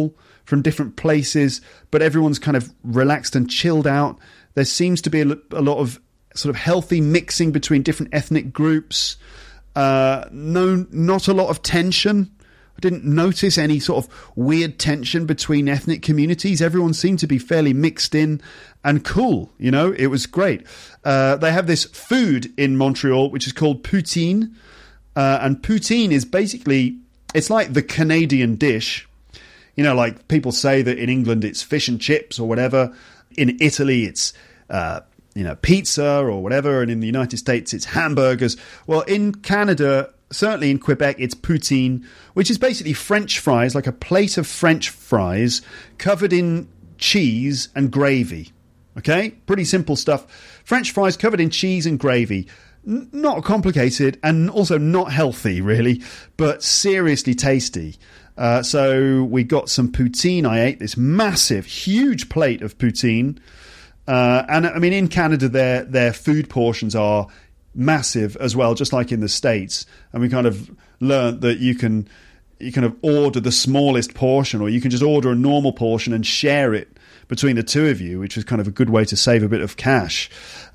from different places, but everyone's kind of relaxed and chilled out. There seems to be a lot of sort of healthy mixing between different ethnic groups. Not a lot of tension. I didn't notice any sort of weird tension between ethnic communities. Everyone seemed to be fairly mixed in and cool. It was great. They have this food in Montreal which is called poutine, and poutine is basically, it's like the Canadian dish. Like people say that in England it's fish and chips or whatever. In Italy it's pizza or whatever, and in the United States it's hamburgers. Well, in Canada, certainly in Quebec, it's poutine, which is basically French fries, like a plate of French fries covered in cheese and gravy. Okay? Pretty simple stuff. French fries covered in cheese and gravy. Not complicated and also not healthy, really, but seriously tasty. So we got some poutine. I ate this massive, huge plate of poutine. And I mean, in Canada, their food portions are massive as well, just like in the States. And we kind of learnt that you can order the smallest portion, or you can just order a normal portion and share it between the two of you, which is kind of a good way to save a bit of cash.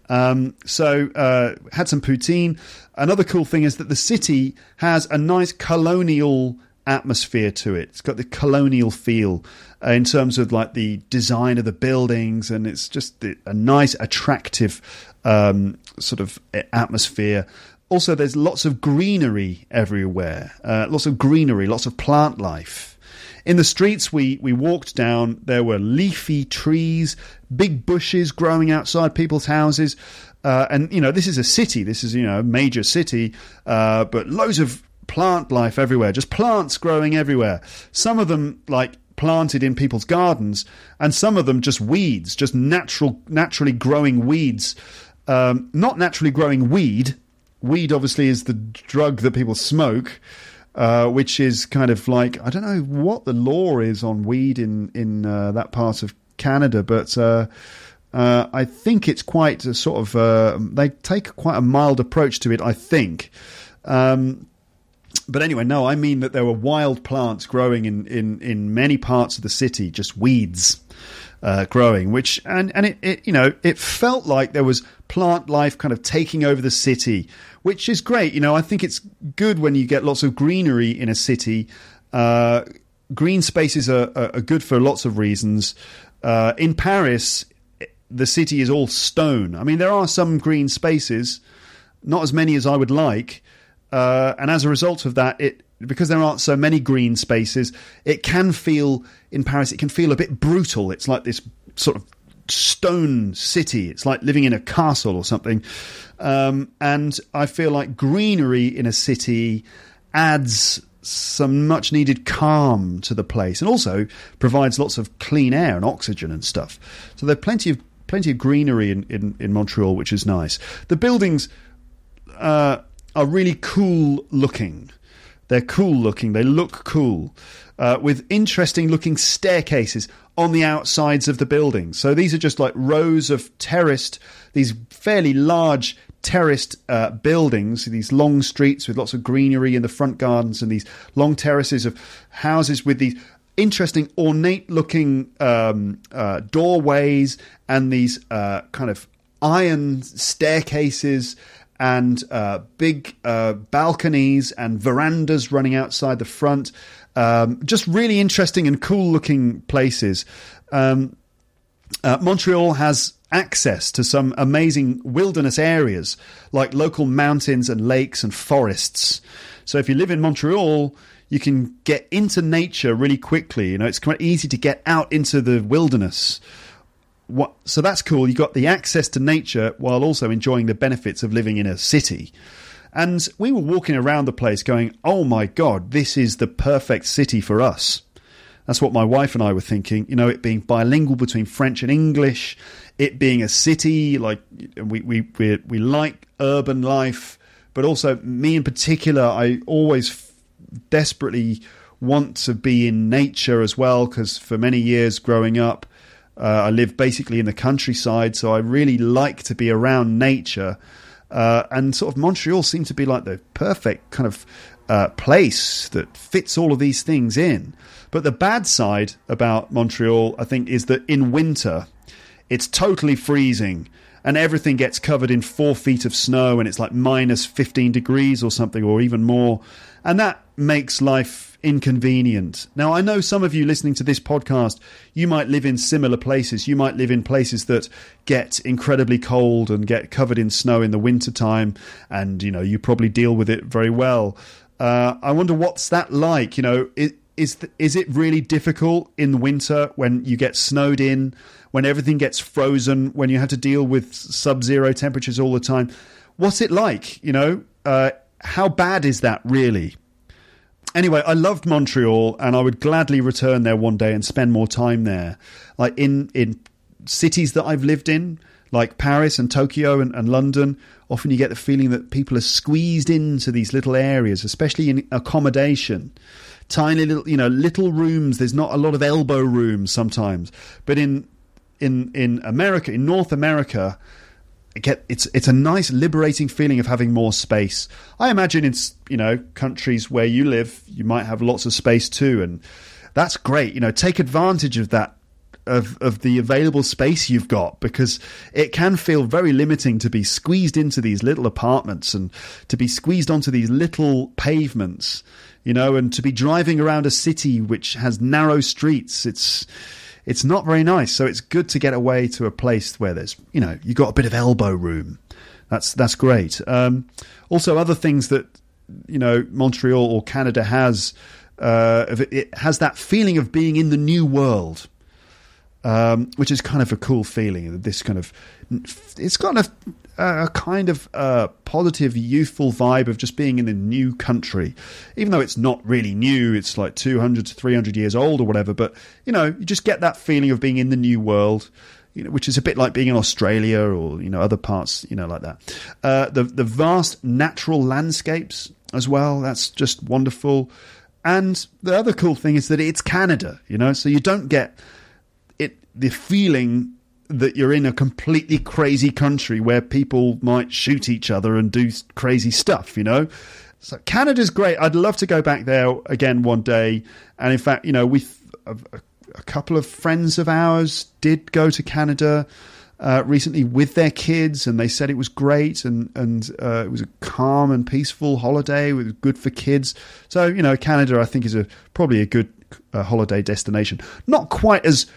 So had some poutine. Another cool thing is that the city has a nice colonial atmosphere to it. It's got the colonial feel in terms of like the design of the buildings, and it's just a nice, attractive sort of atmosphere. Also, there's lots of greenery everywhere. Lots of plant life. In the streets we walked down, there were leafy trees, big bushes growing outside people's houses. And, this is a city. This is, a major city, but loads of plant life everywhere, just plants growing everywhere. Some of them like planted in people's gardens, and some of them just weeds, just naturally growing weeds. Not naturally growing weed. Weed obviously is the drug that people smoke, which is kind of like, I don't know what the law is on weed in that part of Canada, but I think it's quite a sort of they take quite a mild approach to it, I think. But anyway, no, I mean that there were wild plants growing in many parts of the city, just weeds growing, which and it felt like there was plant life kind of taking over the city, which is great. I think it's good when you get lots of greenery in a city. Green spaces are good for lots of reasons. In Paris, the city is all stone. I mean, there are some green spaces, not as many as I would like. And as a result of that, because there aren't so many green spaces, in Paris, it can feel a bit brutal. It's like this sort of stone city. It's like living in a castle or something. And I feel like greenery in a city adds some much needed calm to the place, and also provides lots of clean air and oxygen and stuff. So there's plenty of greenery in Montreal, which is nice. The buildings are really cool looking. They're cool looking. They look cool, with interesting looking staircases on the outsides of the buildings. So these are just like rows of these fairly large terraced buildings, these long streets with lots of greenery in the front gardens, and these long terraces of houses with these interesting ornate looking doorways, and these kind of iron staircases, and big balconies and verandas running outside the front. Just really interesting and cool looking places. Montreal has access to some amazing wilderness areas, like local mountains and lakes and forests. So if you live in Montreal, you can get into nature really quickly. It's quite easy to get out into the wilderness. So that's cool. You've got the access to nature while also enjoying the benefits of living in a city. And we were walking around the place going, oh my God, this is the perfect city for us. That's what my wife and I were thinking. It being bilingual between French and English, it being a city, like we like urban life, but also me in particular, I always desperately want to be in nature as well, because for many years growing up, I live basically in the countryside, so I really like to be around nature. And sort of Montreal seemed to be like the perfect kind of place that fits all of these things in. But the bad side about Montreal, I think, is that in winter, it's totally freezing and everything gets covered in 4 feet of snow and it's like minus 15 degrees or something, or even more. And that makes life inconvenient. Now, I know some of you listening to this podcast, you might live in similar places. You might live in places that get incredibly cold and get covered in snow in the wintertime, and, you know, you probably deal with it very well. I wonder what's that like? You know, is it really difficult in winter when you get snowed in, when everything gets frozen, when you have to deal with sub-zero temperatures all the time? What's it like? You know, how bad is that really? Anyway, I loved Montreal and I would gladly return there one day and spend more time there. Like in cities that I've lived in, like Paris and Tokyo and London, often you get the feeling that people are squeezed into these little areas, especially in accommodation. Tiny little, you know, little rooms. There's not a lot of elbow room sometimes. But in America, in North America, it's a nice liberating feeling of having more space. I imagine in, you know, countries where you live, you might have lots of space too, and that's great. You know, take advantage of that, of the available space you've got, because it can feel very limiting to be squeezed into these little apartments and to be squeezed onto these little pavements, you know, and to be driving around a city which has narrow streets. It's not very nice. So it's good to get away to a place where there's, you know, you got a bit of elbow room. That's great. Also, other things that, you know, Montreal or Canada has, it has that feeling of being in the new world. Which is kind of a cool feeling. This kind of, it's got a kind of positive, youthful vibe of just being in a new country, even though it's not really new. It's like 200 to 300 years old or whatever. But you know, you just get that feeling of being in the new world, you know, which is a bit like being in Australia or, you know, other parts, you know, like that. The vast natural landscapes as well. That's just wonderful. And the other cool thing is that it's Canada, you know, so you don't get the feeling that you're in a completely crazy country where people might shoot each other and do crazy stuff, you know. So Canada's great. I'd love to go back there again one day. And in fact, you know, a couple of friends of ours did go to Canada recently with their kids, and they said it was great, and it was a calm and peaceful holiday. It was good for kids. So, you know, Canada, I think, is probably a good holiday destination. Not quite as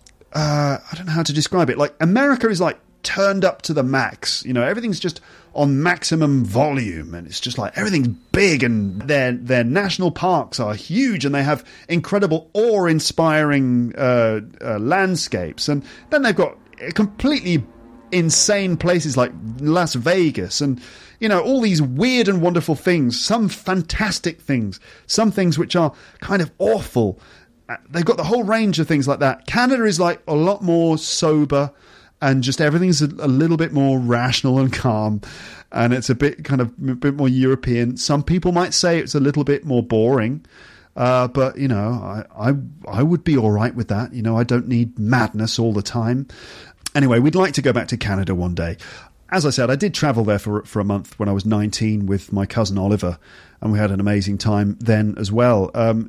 I don't know how to describe it. Like, America is like turned up to the max. You know, everything's just on maximum volume, and it's just like everything's big, and their national parks are huge, and they have incredible awe-inspiring landscapes. And then they've got completely insane places like Las Vegas, and, you know, all these weird and wonderful things. Some fantastic things, some things which are kind of awful. They've got the whole range of things like that. Canada is like a lot more sober, and just everything's a little bit more rational and calm, and it's a bit more European. Some people might say it's a little bit more boring, but, you know, I would be all right with that. You know, I don't need madness all the time. Anyway, we'd like to go back to Canada one day. As I said, I did travel there for a month when I was 19 with my cousin Oliver, and we had an amazing time then as well.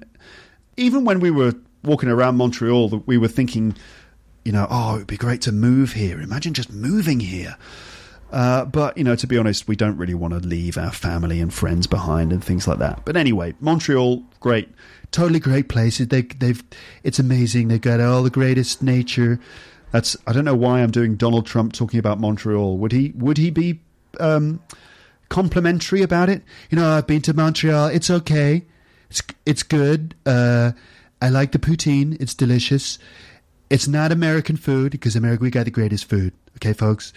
Even when we were walking around Montreal, we were thinking, you know, oh, it would be great to move here. Imagine just moving here. But, you know, to be honest, we don't really want to leave our family and friends behind and things like that. But anyway, Montreal, great. Totally great places. It's amazing. They've got all the greatest nature. I don't know why I'm doing Donald Trump talking about Montreal. Would he be complimentary about it? You know, I've been to Montreal. It's okay. It's good. I like the poutine. It's delicious. It's not American food, because America, we got the greatest food. Okay, folks?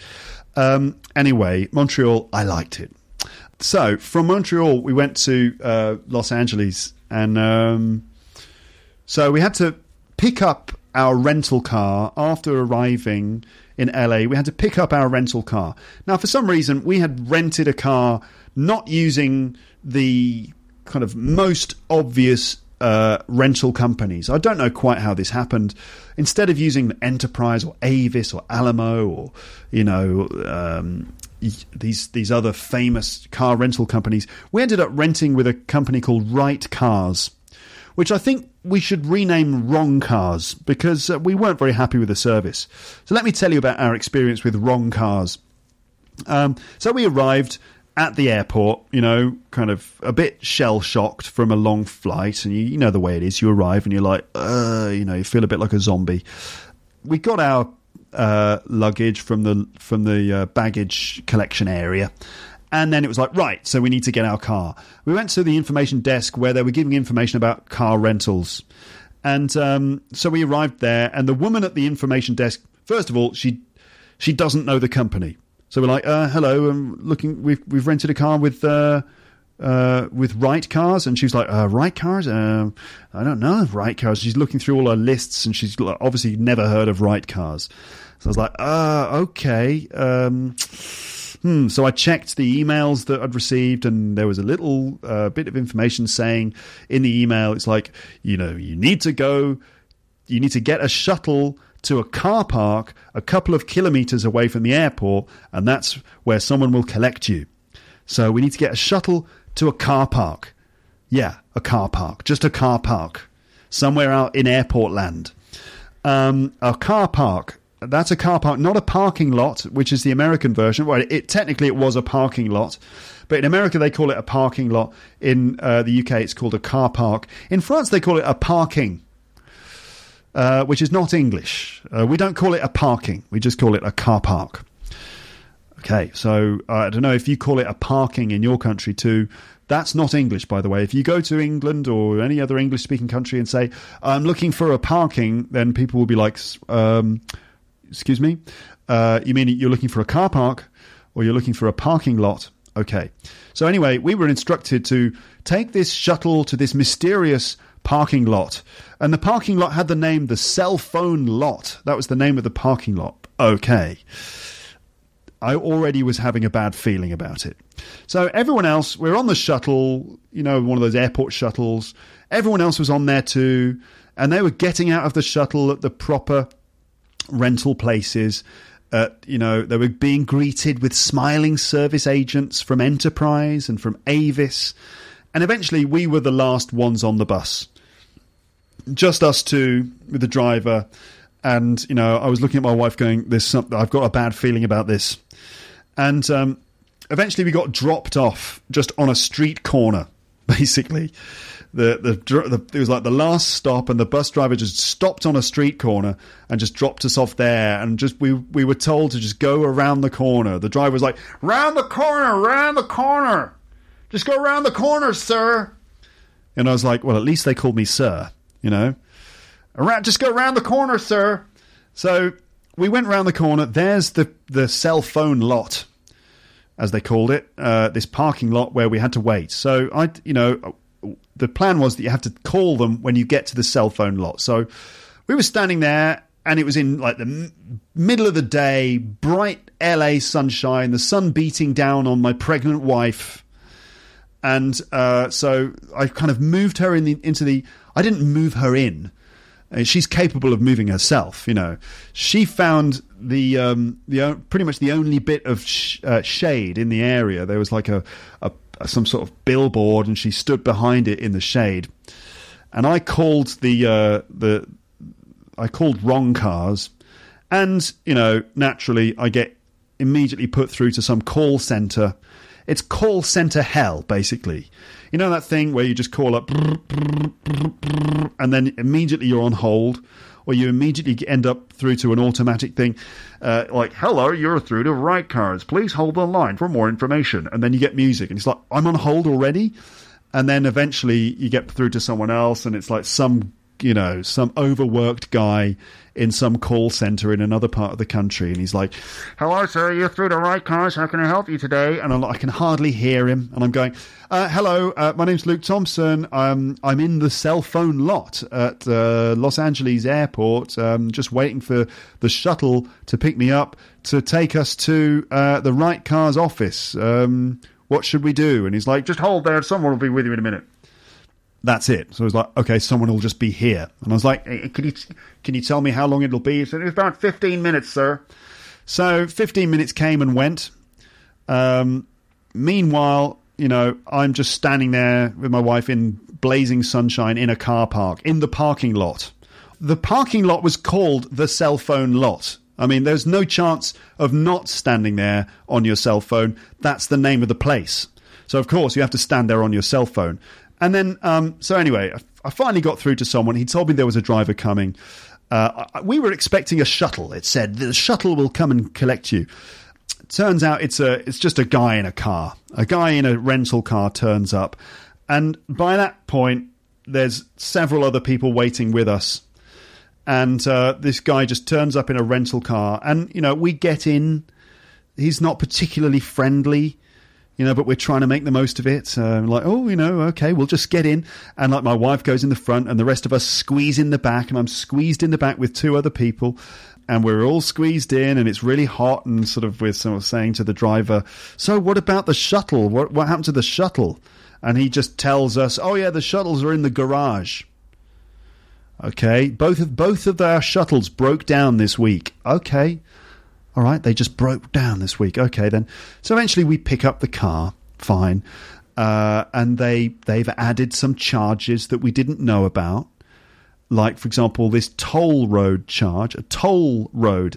Anyway, Montreal, I liked it. So from Montreal, we went to Los Angeles, and so we had to pick up our rental car after arriving in LA. We had to pick up our rental car. Now, for some reason, we had rented a car not using the kind of most obvious rental companies. I don't know quite how this happened. Instead of using Enterprise or Avis or Alamo or, you know, these other famous car rental companies. We ended up renting with a company called Right Cars, which I think we should rename Wrong Cars, because we weren't very happy with the service. So let me tell you about our experience with Wrong Cars. So we arrived at the airport, kind of a bit shell-shocked from a long flight, and you know the way it is. You arrive and you're like, you feel a bit like a zombie. We got our luggage from the baggage collection area, and then it was like, right, so we need to get our car. We went to the information desk where they were giving information about car rentals, and so we arrived there, and the woman at the information desk, first of all, she doesn't know the company. So we're like, hello, we've rented a car with Right Cars, and she's like, Right Cars? I don't know Right Cars. She's looking through all her lists, and she's obviously never heard of Right Cars. So I was like, okay. So I checked the emails that I'd received, and there was a little bit of information saying in the email, it's like, you need to get a shuttle to a car park a couple of kilometers away from the airport, and that's where someone will collect you. So we need to get a shuttle to a car park. Yeah, a car park. Just a car park. Somewhere out in airport land. A car park. That's a car park, not a parking lot, which is the American version. Well, technically it was a parking lot, but in America they call it a parking lot. In the UK it's called a car park. In France they call it a parking, which is not English. We don't call it a parking. We just call it a car park. Okay, so I don't know if you call it a parking in your country too. That's not English, by the way. If you go to England or any other English-speaking country and say, I'm looking for a parking, then people will be like, excuse me? You mean you're looking for a car park or you're looking for a parking lot? Okay. So anyway, we were instructed to take this shuttle to this mysterious parking lot. And the parking lot had the name the Cell Phone Lot. That was the name of the parking lot. Okay. I already was having a bad feeling about it. So everyone else, we're on the shuttle, one of those airport shuttles. Everyone else was on there too. And they were getting out of the shuttle at the proper rental places. They were being greeted with smiling service agents from Enterprise and from Avis. And eventually we were the last ones on the bus. Just us two with the driver. And, I was looking at my wife going, I've got a bad feeling about this. And eventually we got dropped off just on a street corner, basically. It was like the last stop, and the bus driver just stopped on a street corner and just dropped us off there. And just we were told to just go around the corner. The driver was like, round the corner. Just go around the corner, sir. And I was like, well, at least they called me sir, Just go around the corner, sir. So we went round the corner. There's the cell phone lot, as they called it, this parking lot where we had to wait. So the plan was that you have to call them when you get to the cell phone lot. So we were standing there, and it was in like the middle of the day, bright LA sunshine, the sun beating down on my pregnant wife. And so I kind of moved her I didn't move her in. She's capable of moving herself, She found the pretty much the only bit of shade in the area. There was like some sort of billboard, and she stood behind it in the shade. And I called I called Wrong Cars, and naturally I get immediately put through to some call center. It's call center hell, basically. You know that thing where you just call up and then immediately you're on hold, or you immediately end up through to an automatic thing like, hello, you're through to Right Cars. Please hold the line for more information. And then you get music, and it's like, I'm on hold already? And then eventually you get through to someone else, and it's like some overworked guy in some call center in another part of the country, and he's like, hello, sir, you're through to Right Cars. How can I help you today? And I can hardly hear him, and I'm going, hello, my name's Luke Thompson. I'm in the cell phone lot at Los Angeles Airport, just waiting for the shuttle to pick me up to take us to the Right Cars office. What should we do? And he's like, just hold there, someone will be with you in a minute. That's it. So I was like, okay, someone will just be here. And I was like, hey, can you tell me how long it'll be? He said, it's about 15 minutes, sir. So 15 minutes came and went. Meanwhile, I'm just standing there with my wife in blazing sunshine in a car park, in the parking lot. The parking lot was called the cell phone lot. I mean, there's no chance of not standing there on your cell phone. That's the name of the place. So, of course, you have to stand there on your cell phone. And then, so anyway, I finally got through to someone. He told me there was a driver coming. We were expecting a shuttle. It said, the shuttle will come and collect you. Turns out it's just a guy in a car. A guy in a rental car turns up. And by that point, there's several other people waiting with us. And this guy just turns up in a rental car. And, we get in. He's not particularly friendly, but we're trying to make the most of it. Okay, we'll just get in. And my wife goes in the front and the rest of us squeeze in the back. And I'm squeezed in the back with two other people. And we're all squeezed in and it's really hot. And we're saying to the driver, so what about the shuttle? What happened to the shuttle? And he just tells us, oh, yeah, the shuttles are in the garage. Okay, both of their shuttles broke down this week. Okay, all right, they just broke down this week. Okay, then. So eventually we pick up the car, fine, and they've added some charges that we didn't know about. Like, for example, this toll road charge, toll,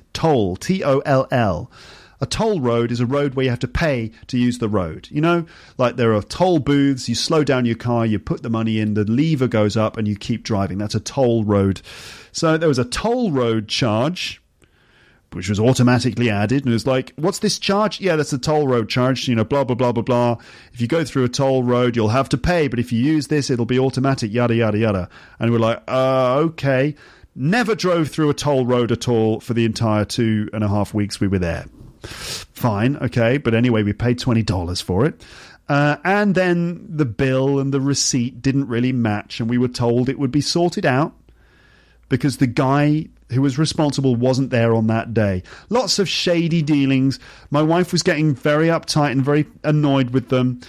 T-O-L-L. A toll road is a road where you have to pay to use the road. Like there are toll booths, you slow down your car, you put the money in, the lever goes up and you keep driving. That's a toll road. So there was a toll road charge, which was automatically added. And it was like, what's this charge? Yeah, that's a toll road charge, blah, blah, blah, blah, blah. If you go through a toll road, you'll have to pay. But if you use this, it'll be automatic, yada, yada, yada. And we're like, okay. Never drove through a toll road at all for the entire 2.5 weeks we were there. Fine, okay, but anyway, we paid $20 for it. And then the bill and the receipt didn't really match, and we were told it would be sorted out because the guy who was responsible wasn't there on that day. Lots of shady dealings. My wife was getting very uptight and very annoyed with them,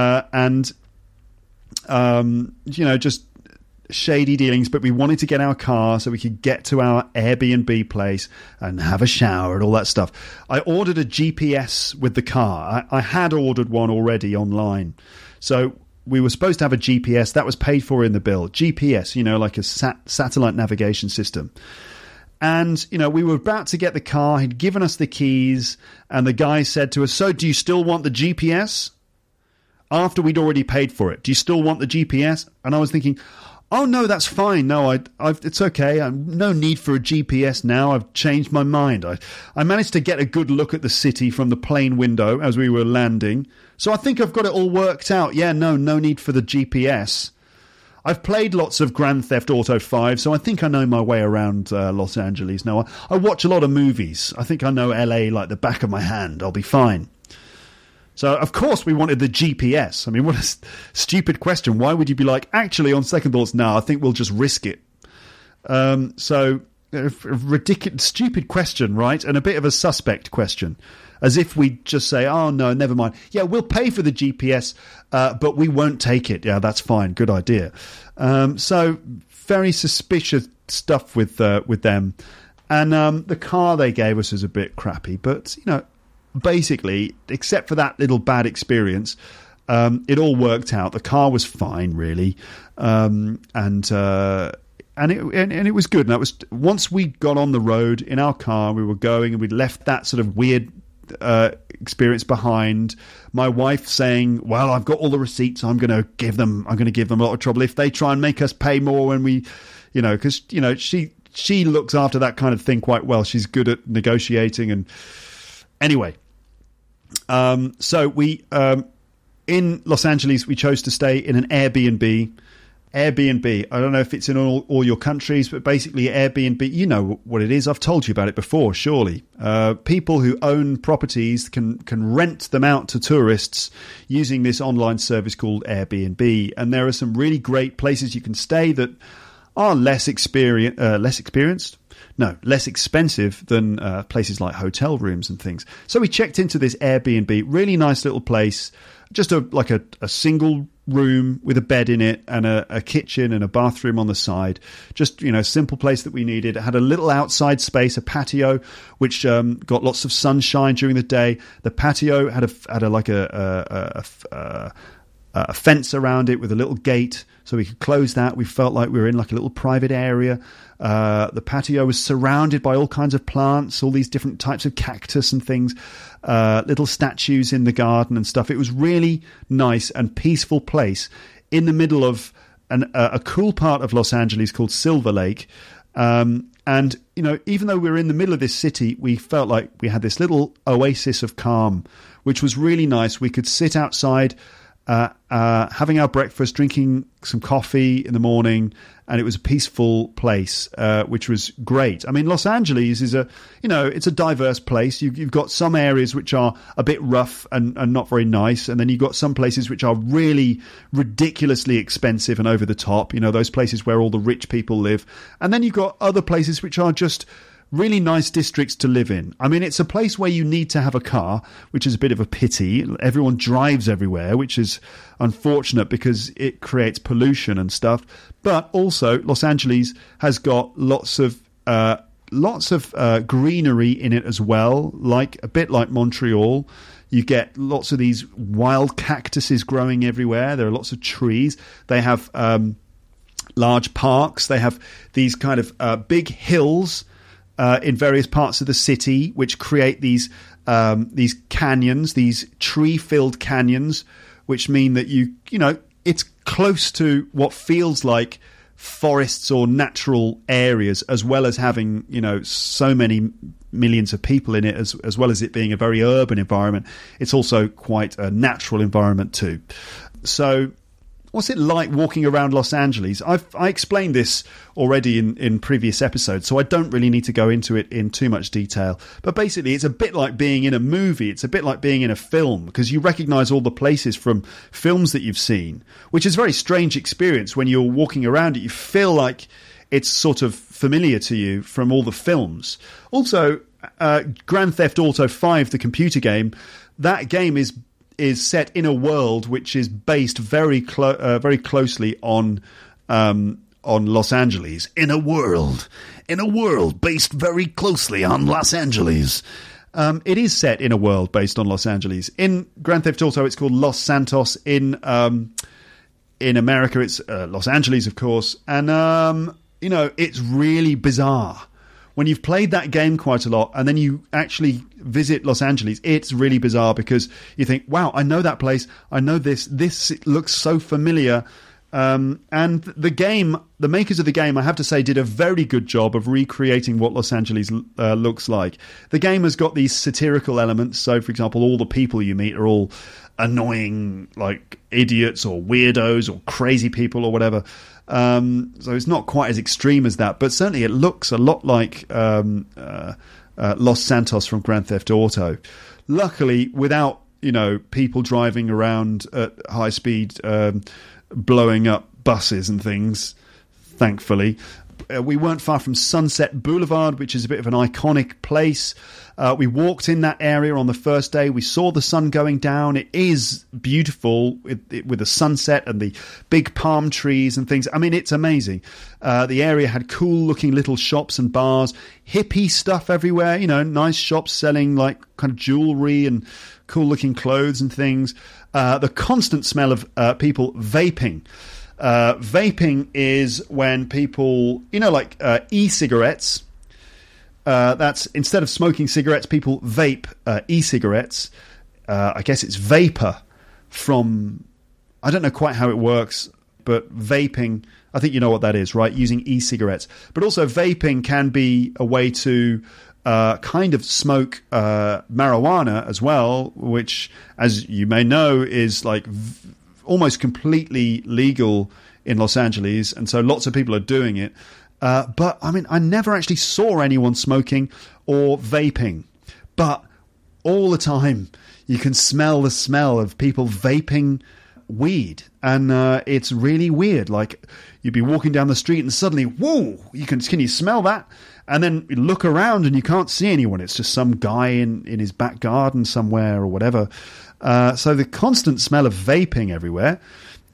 just shady dealings, but we wanted to get our car so we could get to our Airbnb place and have a shower and all that stuff. I ordered a GPS with the car. I had ordered one already online. So we were supposed to have a GPS. That was paid for in the bill. GPS, like a satellite navigation system. And, we were about to get the car. He'd given us the keys. And the guy said to us, so do you still want the GPS? After we'd already paid for it. Do you still want the GPS? And I was thinking, oh, no, that's fine. No, it's okay. No need for a GPS now. I've changed my mind. I managed to get a good look at the city from the plane window as we were landing. So I think I've got it all worked out. Yeah, no need for the GPS. I've played lots of Grand Theft Auto 5, so I think I know my way around Los Angeles now. I watch a lot of movies. I think I know LA like the back of my hand. I'll be fine. So, of course, we wanted the GPS. I mean, what a stupid question. Why would you be like, actually, on second thoughts, no, I think we'll just risk it. So, a ridiculous, stupid question, right? And a bit of a suspect question. As if we just say, oh, no, never mind. Yeah, we'll pay for the GPS, but we won't take it. Yeah, that's fine. Good idea. So, very suspicious stuff with them. And the car they gave us is a bit crappy, but, basically, except for that little bad experience, it all worked out. The car was fine, really, and it was good. And that was once we got on the road in our car, we were going, and we'd left that sort of weird experience behind. My wife saying, "Well, I've got all the receipts. I'm going to give them a lot of trouble if they try and make us pay more when we, because she looks after that kind of thing quite well. She's good at negotiating and." Anyway, so we in Los Angeles, we chose to stay in an Airbnb. Airbnb, I don't know if it's in all your countries, but basically Airbnb, you know what it is. I've told you about it before, surely. People who own properties can rent them out to tourists using this online service called Airbnb. And there are some really great places you can stay that are less expensive than places like hotel rooms and things. So we checked into this Airbnb, really nice little place, just a single room with a bed in it and a kitchen and a bathroom on the side. Just, simple place that we needed. It had a little outside space, a patio, which got lots of sunshine during the day. The patio had a fence around it with a little gate, so we could close that. We felt like we were in like a little private area. The patio was surrounded by all kinds of plants, all these different types of cactus and things, little statues in the garden and stuff. It was really nice and peaceful place in the middle of a cool part of Los Angeles called Silver Lake. And, even though we were in the middle of this city, we felt like we had this little oasis of calm, which was really nice. We could sit outside, having our breakfast, drinking some coffee in the morning, and it was a peaceful place, which was great. I mean, Los Angeles is it's a diverse place. You've got some areas which are a bit rough and not very nice, and then you've got some places which are really ridiculously expensive and over the top. Those places where all the rich people live, and then you've got other places which are just really nice districts to live in. I mean, it's a place where you need to have a car, which is a bit of a pity. Everyone drives everywhere, which is unfortunate because it creates pollution and stuff. But also, Los Angeles has got lots of greenery in it as well, a bit like Montreal. You get lots of these wild cactuses growing everywhere. There are lots of trees. They have large parks. They have these kind of big hills in various parts of the city, which create these canyons, these tree-filled canyons, which mean that it's close to what feels like forests or natural areas, as well as having so many millions of people in it, as well as it being a very urban environment. It's also quite a natural environment too. So what's it like walking around Los Angeles? I explained this already in previous episodes, so I don't really need to go into it in too much detail. But basically, it's a bit like being in a movie. It's a bit like being in a film, because you recognise all the places from films that you've seen, which is a very strange experience. When you're walking around it, you feel like it's sort of familiar to you from all the films. Also, Grand Theft Auto 5, the computer game, that game is set in a world which is based very closely on Los Angeles. In a world based very closely on Los Angeles. It is set in a world based on Los Angeles. In Grand Theft Auto, it's called Los Santos. In America, it's Los Angeles, of course. And it's really bizarre. When you've played that game quite a lot and then you actually visit Los Angeles, it's really bizarre because you think, wow, I know that place. I know this. This looks so familiar. And the makers of the game, I have to say, did a very good job of recreating what Los Angeles looks like. The game has got these satirical elements. So, for example, all the people you meet are all annoying, like idiots or weirdos or crazy people or whatever. So it's not quite as extreme as that, but certainly it looks a lot like Los Santos from Grand Theft Auto. Luckily, without people driving around at high speed, blowing up buses and things. Thankfully, we weren't far from Sunset Boulevard, which is a bit of an iconic place. We walked in that area on the first day. We saw the sun going down. It is beautiful with the sunset and the big palm trees and things. I mean, it's amazing. The area had cool-looking little shops and bars, hippie stuff everywhere, nice shops selling like kind of jewelry and cool-looking clothes and things. The constant smell of people vaping. Vaping is when people, like e-cigarettes. That's instead of smoking cigarettes, people vape e-cigarettes. I guess it's vapor from, I don't know quite how it works, but vaping, I think you know what that is, right? Using e-cigarettes. But also vaping can be a way to kind of smoke marijuana as well, which, as you may know, is like almost completely legal in Los Angeles. And so lots of people are doing it. But, I mean, I never actually saw anyone smoking or vaping. But all the time, you can smell the smell of people vaping weed. And it's really weird. Like, you'd be walking down the street and suddenly, whoa, can you smell that? And then you look around and you can't see anyone. It's just some guy in his back garden somewhere or whatever. So the constant smell of vaping everywhere.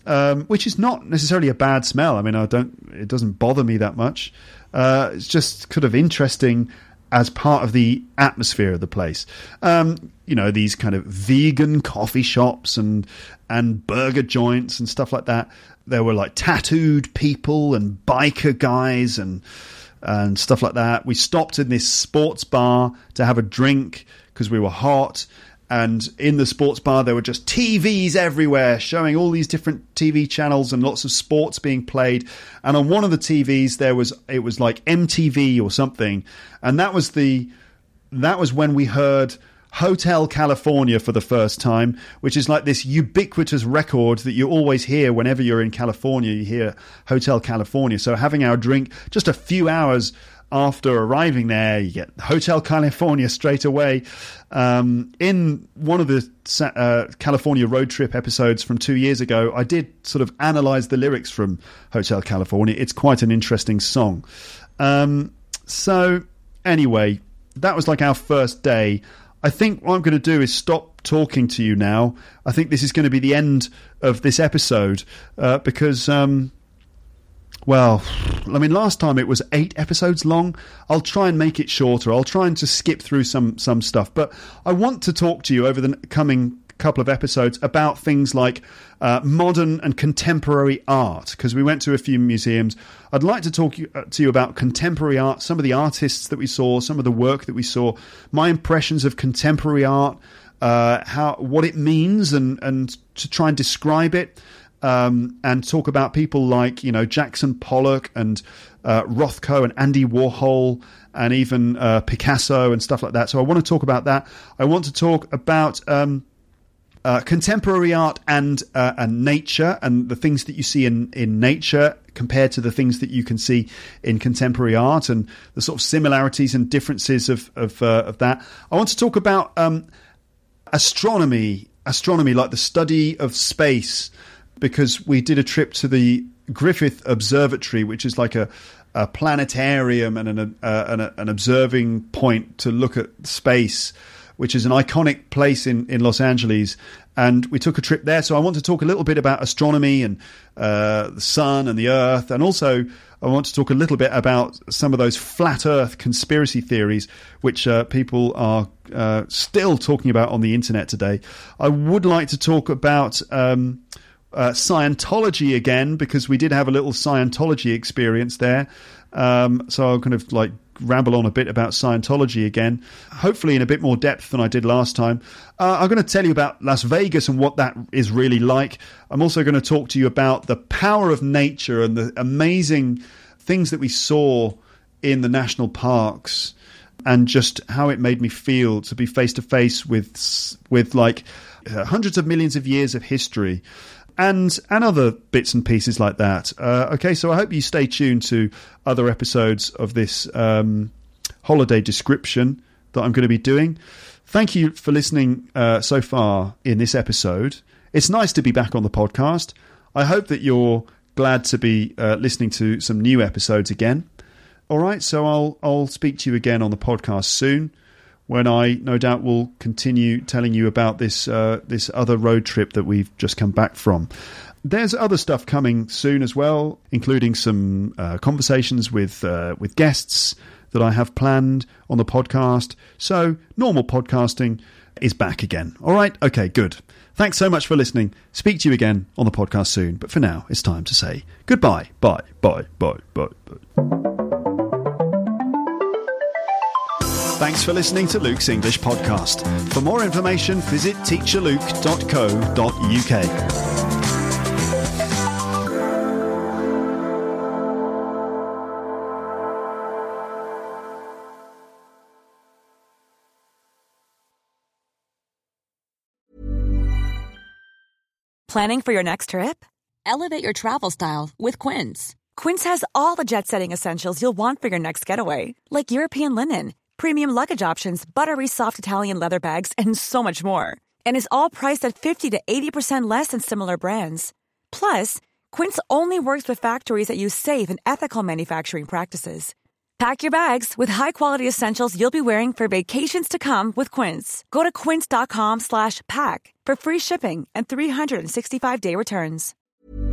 which is not necessarily a bad smell. I mean, it doesn't bother me that much. It's just kind of interesting as part of the atmosphere of the place. These kind of vegan coffee shops and burger joints and stuff like that. There were like tattooed people and biker guys and stuff like that. We stopped in this sports bar to have a drink because we were hot. And in the sports bar, there were just TVs everywhere showing all these different TV channels and lots of sports being played. And on one of the TVs, it was like MTV or something. And that was when we heard Hotel California for the first time, which is like this ubiquitous record that you always hear whenever you're in California. You hear Hotel California. So having our drink just a few hours after arriving there, you get Hotel California straight away. In one of the California road trip episodes from 2 years ago, I did sort of analyze the lyrics from Hotel California. It's quite an interesting song. So anyway, that was like our first day. I think what I'm going to do is stop talking to you now. I think this is going to be the end of this episode because... Well, I mean, last time it was 8 episodes long. I'll try and make it shorter. I'll try and just skip through some stuff. But I want to talk to you over the coming couple of episodes about things like modern and contemporary art, because we went to a few museums. I'd like to talk to you about contemporary art, some of the artists that we saw, some of the work that we saw, my impressions of contemporary art, what it means, and to try and describe it. And talk about people like, Jackson Pollock and Rothko and Andy Warhol and even Picasso and stuff like that. So I want to talk about that. I want to talk about contemporary art and nature and the things that you see in nature compared to the things that you can see in contemporary art and the sort of similarities and differences of that. I want to talk about astronomy, like the study of space, because we did a trip to the Griffith Observatory, which is like a planetarium and an observing point to look at space, which is an iconic place in Los Angeles. And we took a trip there. So I want to talk a little bit about astronomy and the sun and the earth. And also I want to talk a little bit about some of those flat earth conspiracy theories, which people are still talking about on the internet today. I would like to talk about Scientology again, because we did have a little Scientology experience there. So I'll kind of like ramble on a bit about Scientology again, hopefully in a bit more depth than I did last time. I'm going to tell you about Las Vegas and what that is really like. I'm also going to talk to you about the power of nature and the amazing things that we saw in the national parks, and just how it made me feel to be face to face with like hundreds of millions of years of history. And other bits and pieces like that. Okay, so I hope you stay tuned to other episodes of this holiday description that I'm going to be doing. Thank you for listening so far in this episode. It's nice to be back on the podcast. I hope that you're glad to be listening to some new episodes again. All right, so I'll speak to you again on the podcast soon, when I no doubt will continue telling you about this other road trip that we've just come back from. There's other stuff coming soon as well, including some conversations with guests that I have planned on the podcast. So normal podcasting is back again. All right? Okay, good. Thanks so much for listening. Speak to you again on the podcast soon. But for now, it's time to say goodbye. Bye, bye, bye, bye, bye. Thanks for listening to Luke's English Podcast. For more information, visit teacherluke.co.uk. Planning for your next trip? Elevate your travel style with Quince. Quince has all the jet-setting essentials you'll want for your next getaway, like European linen, premium luggage options, buttery soft Italian leather bags, and so much more. And is all priced at 50 to 80% less than similar brands. Plus, Quince only works with factories that use safe and ethical manufacturing practices. Pack your bags with high-quality essentials you'll be wearing for vacations to come with Quince. Go to quince.com/pack for free shipping and 365-day returns.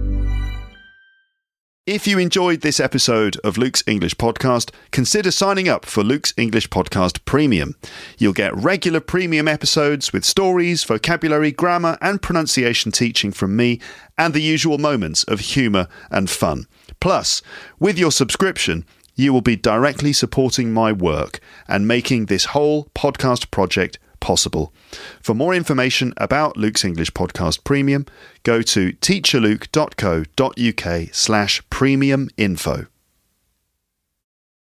If you enjoyed this episode of Luke's English Podcast, consider signing up for Luke's English Podcast Premium. You'll get regular premium episodes with stories, vocabulary, grammar and pronunciation teaching from me and the usual moments of humour and fun. Plus, with your subscription, you will be directly supporting my work and making this whole podcast project possible. For more information about Luke's English Podcast Premium, go to teacherluke.co.uk/premium info.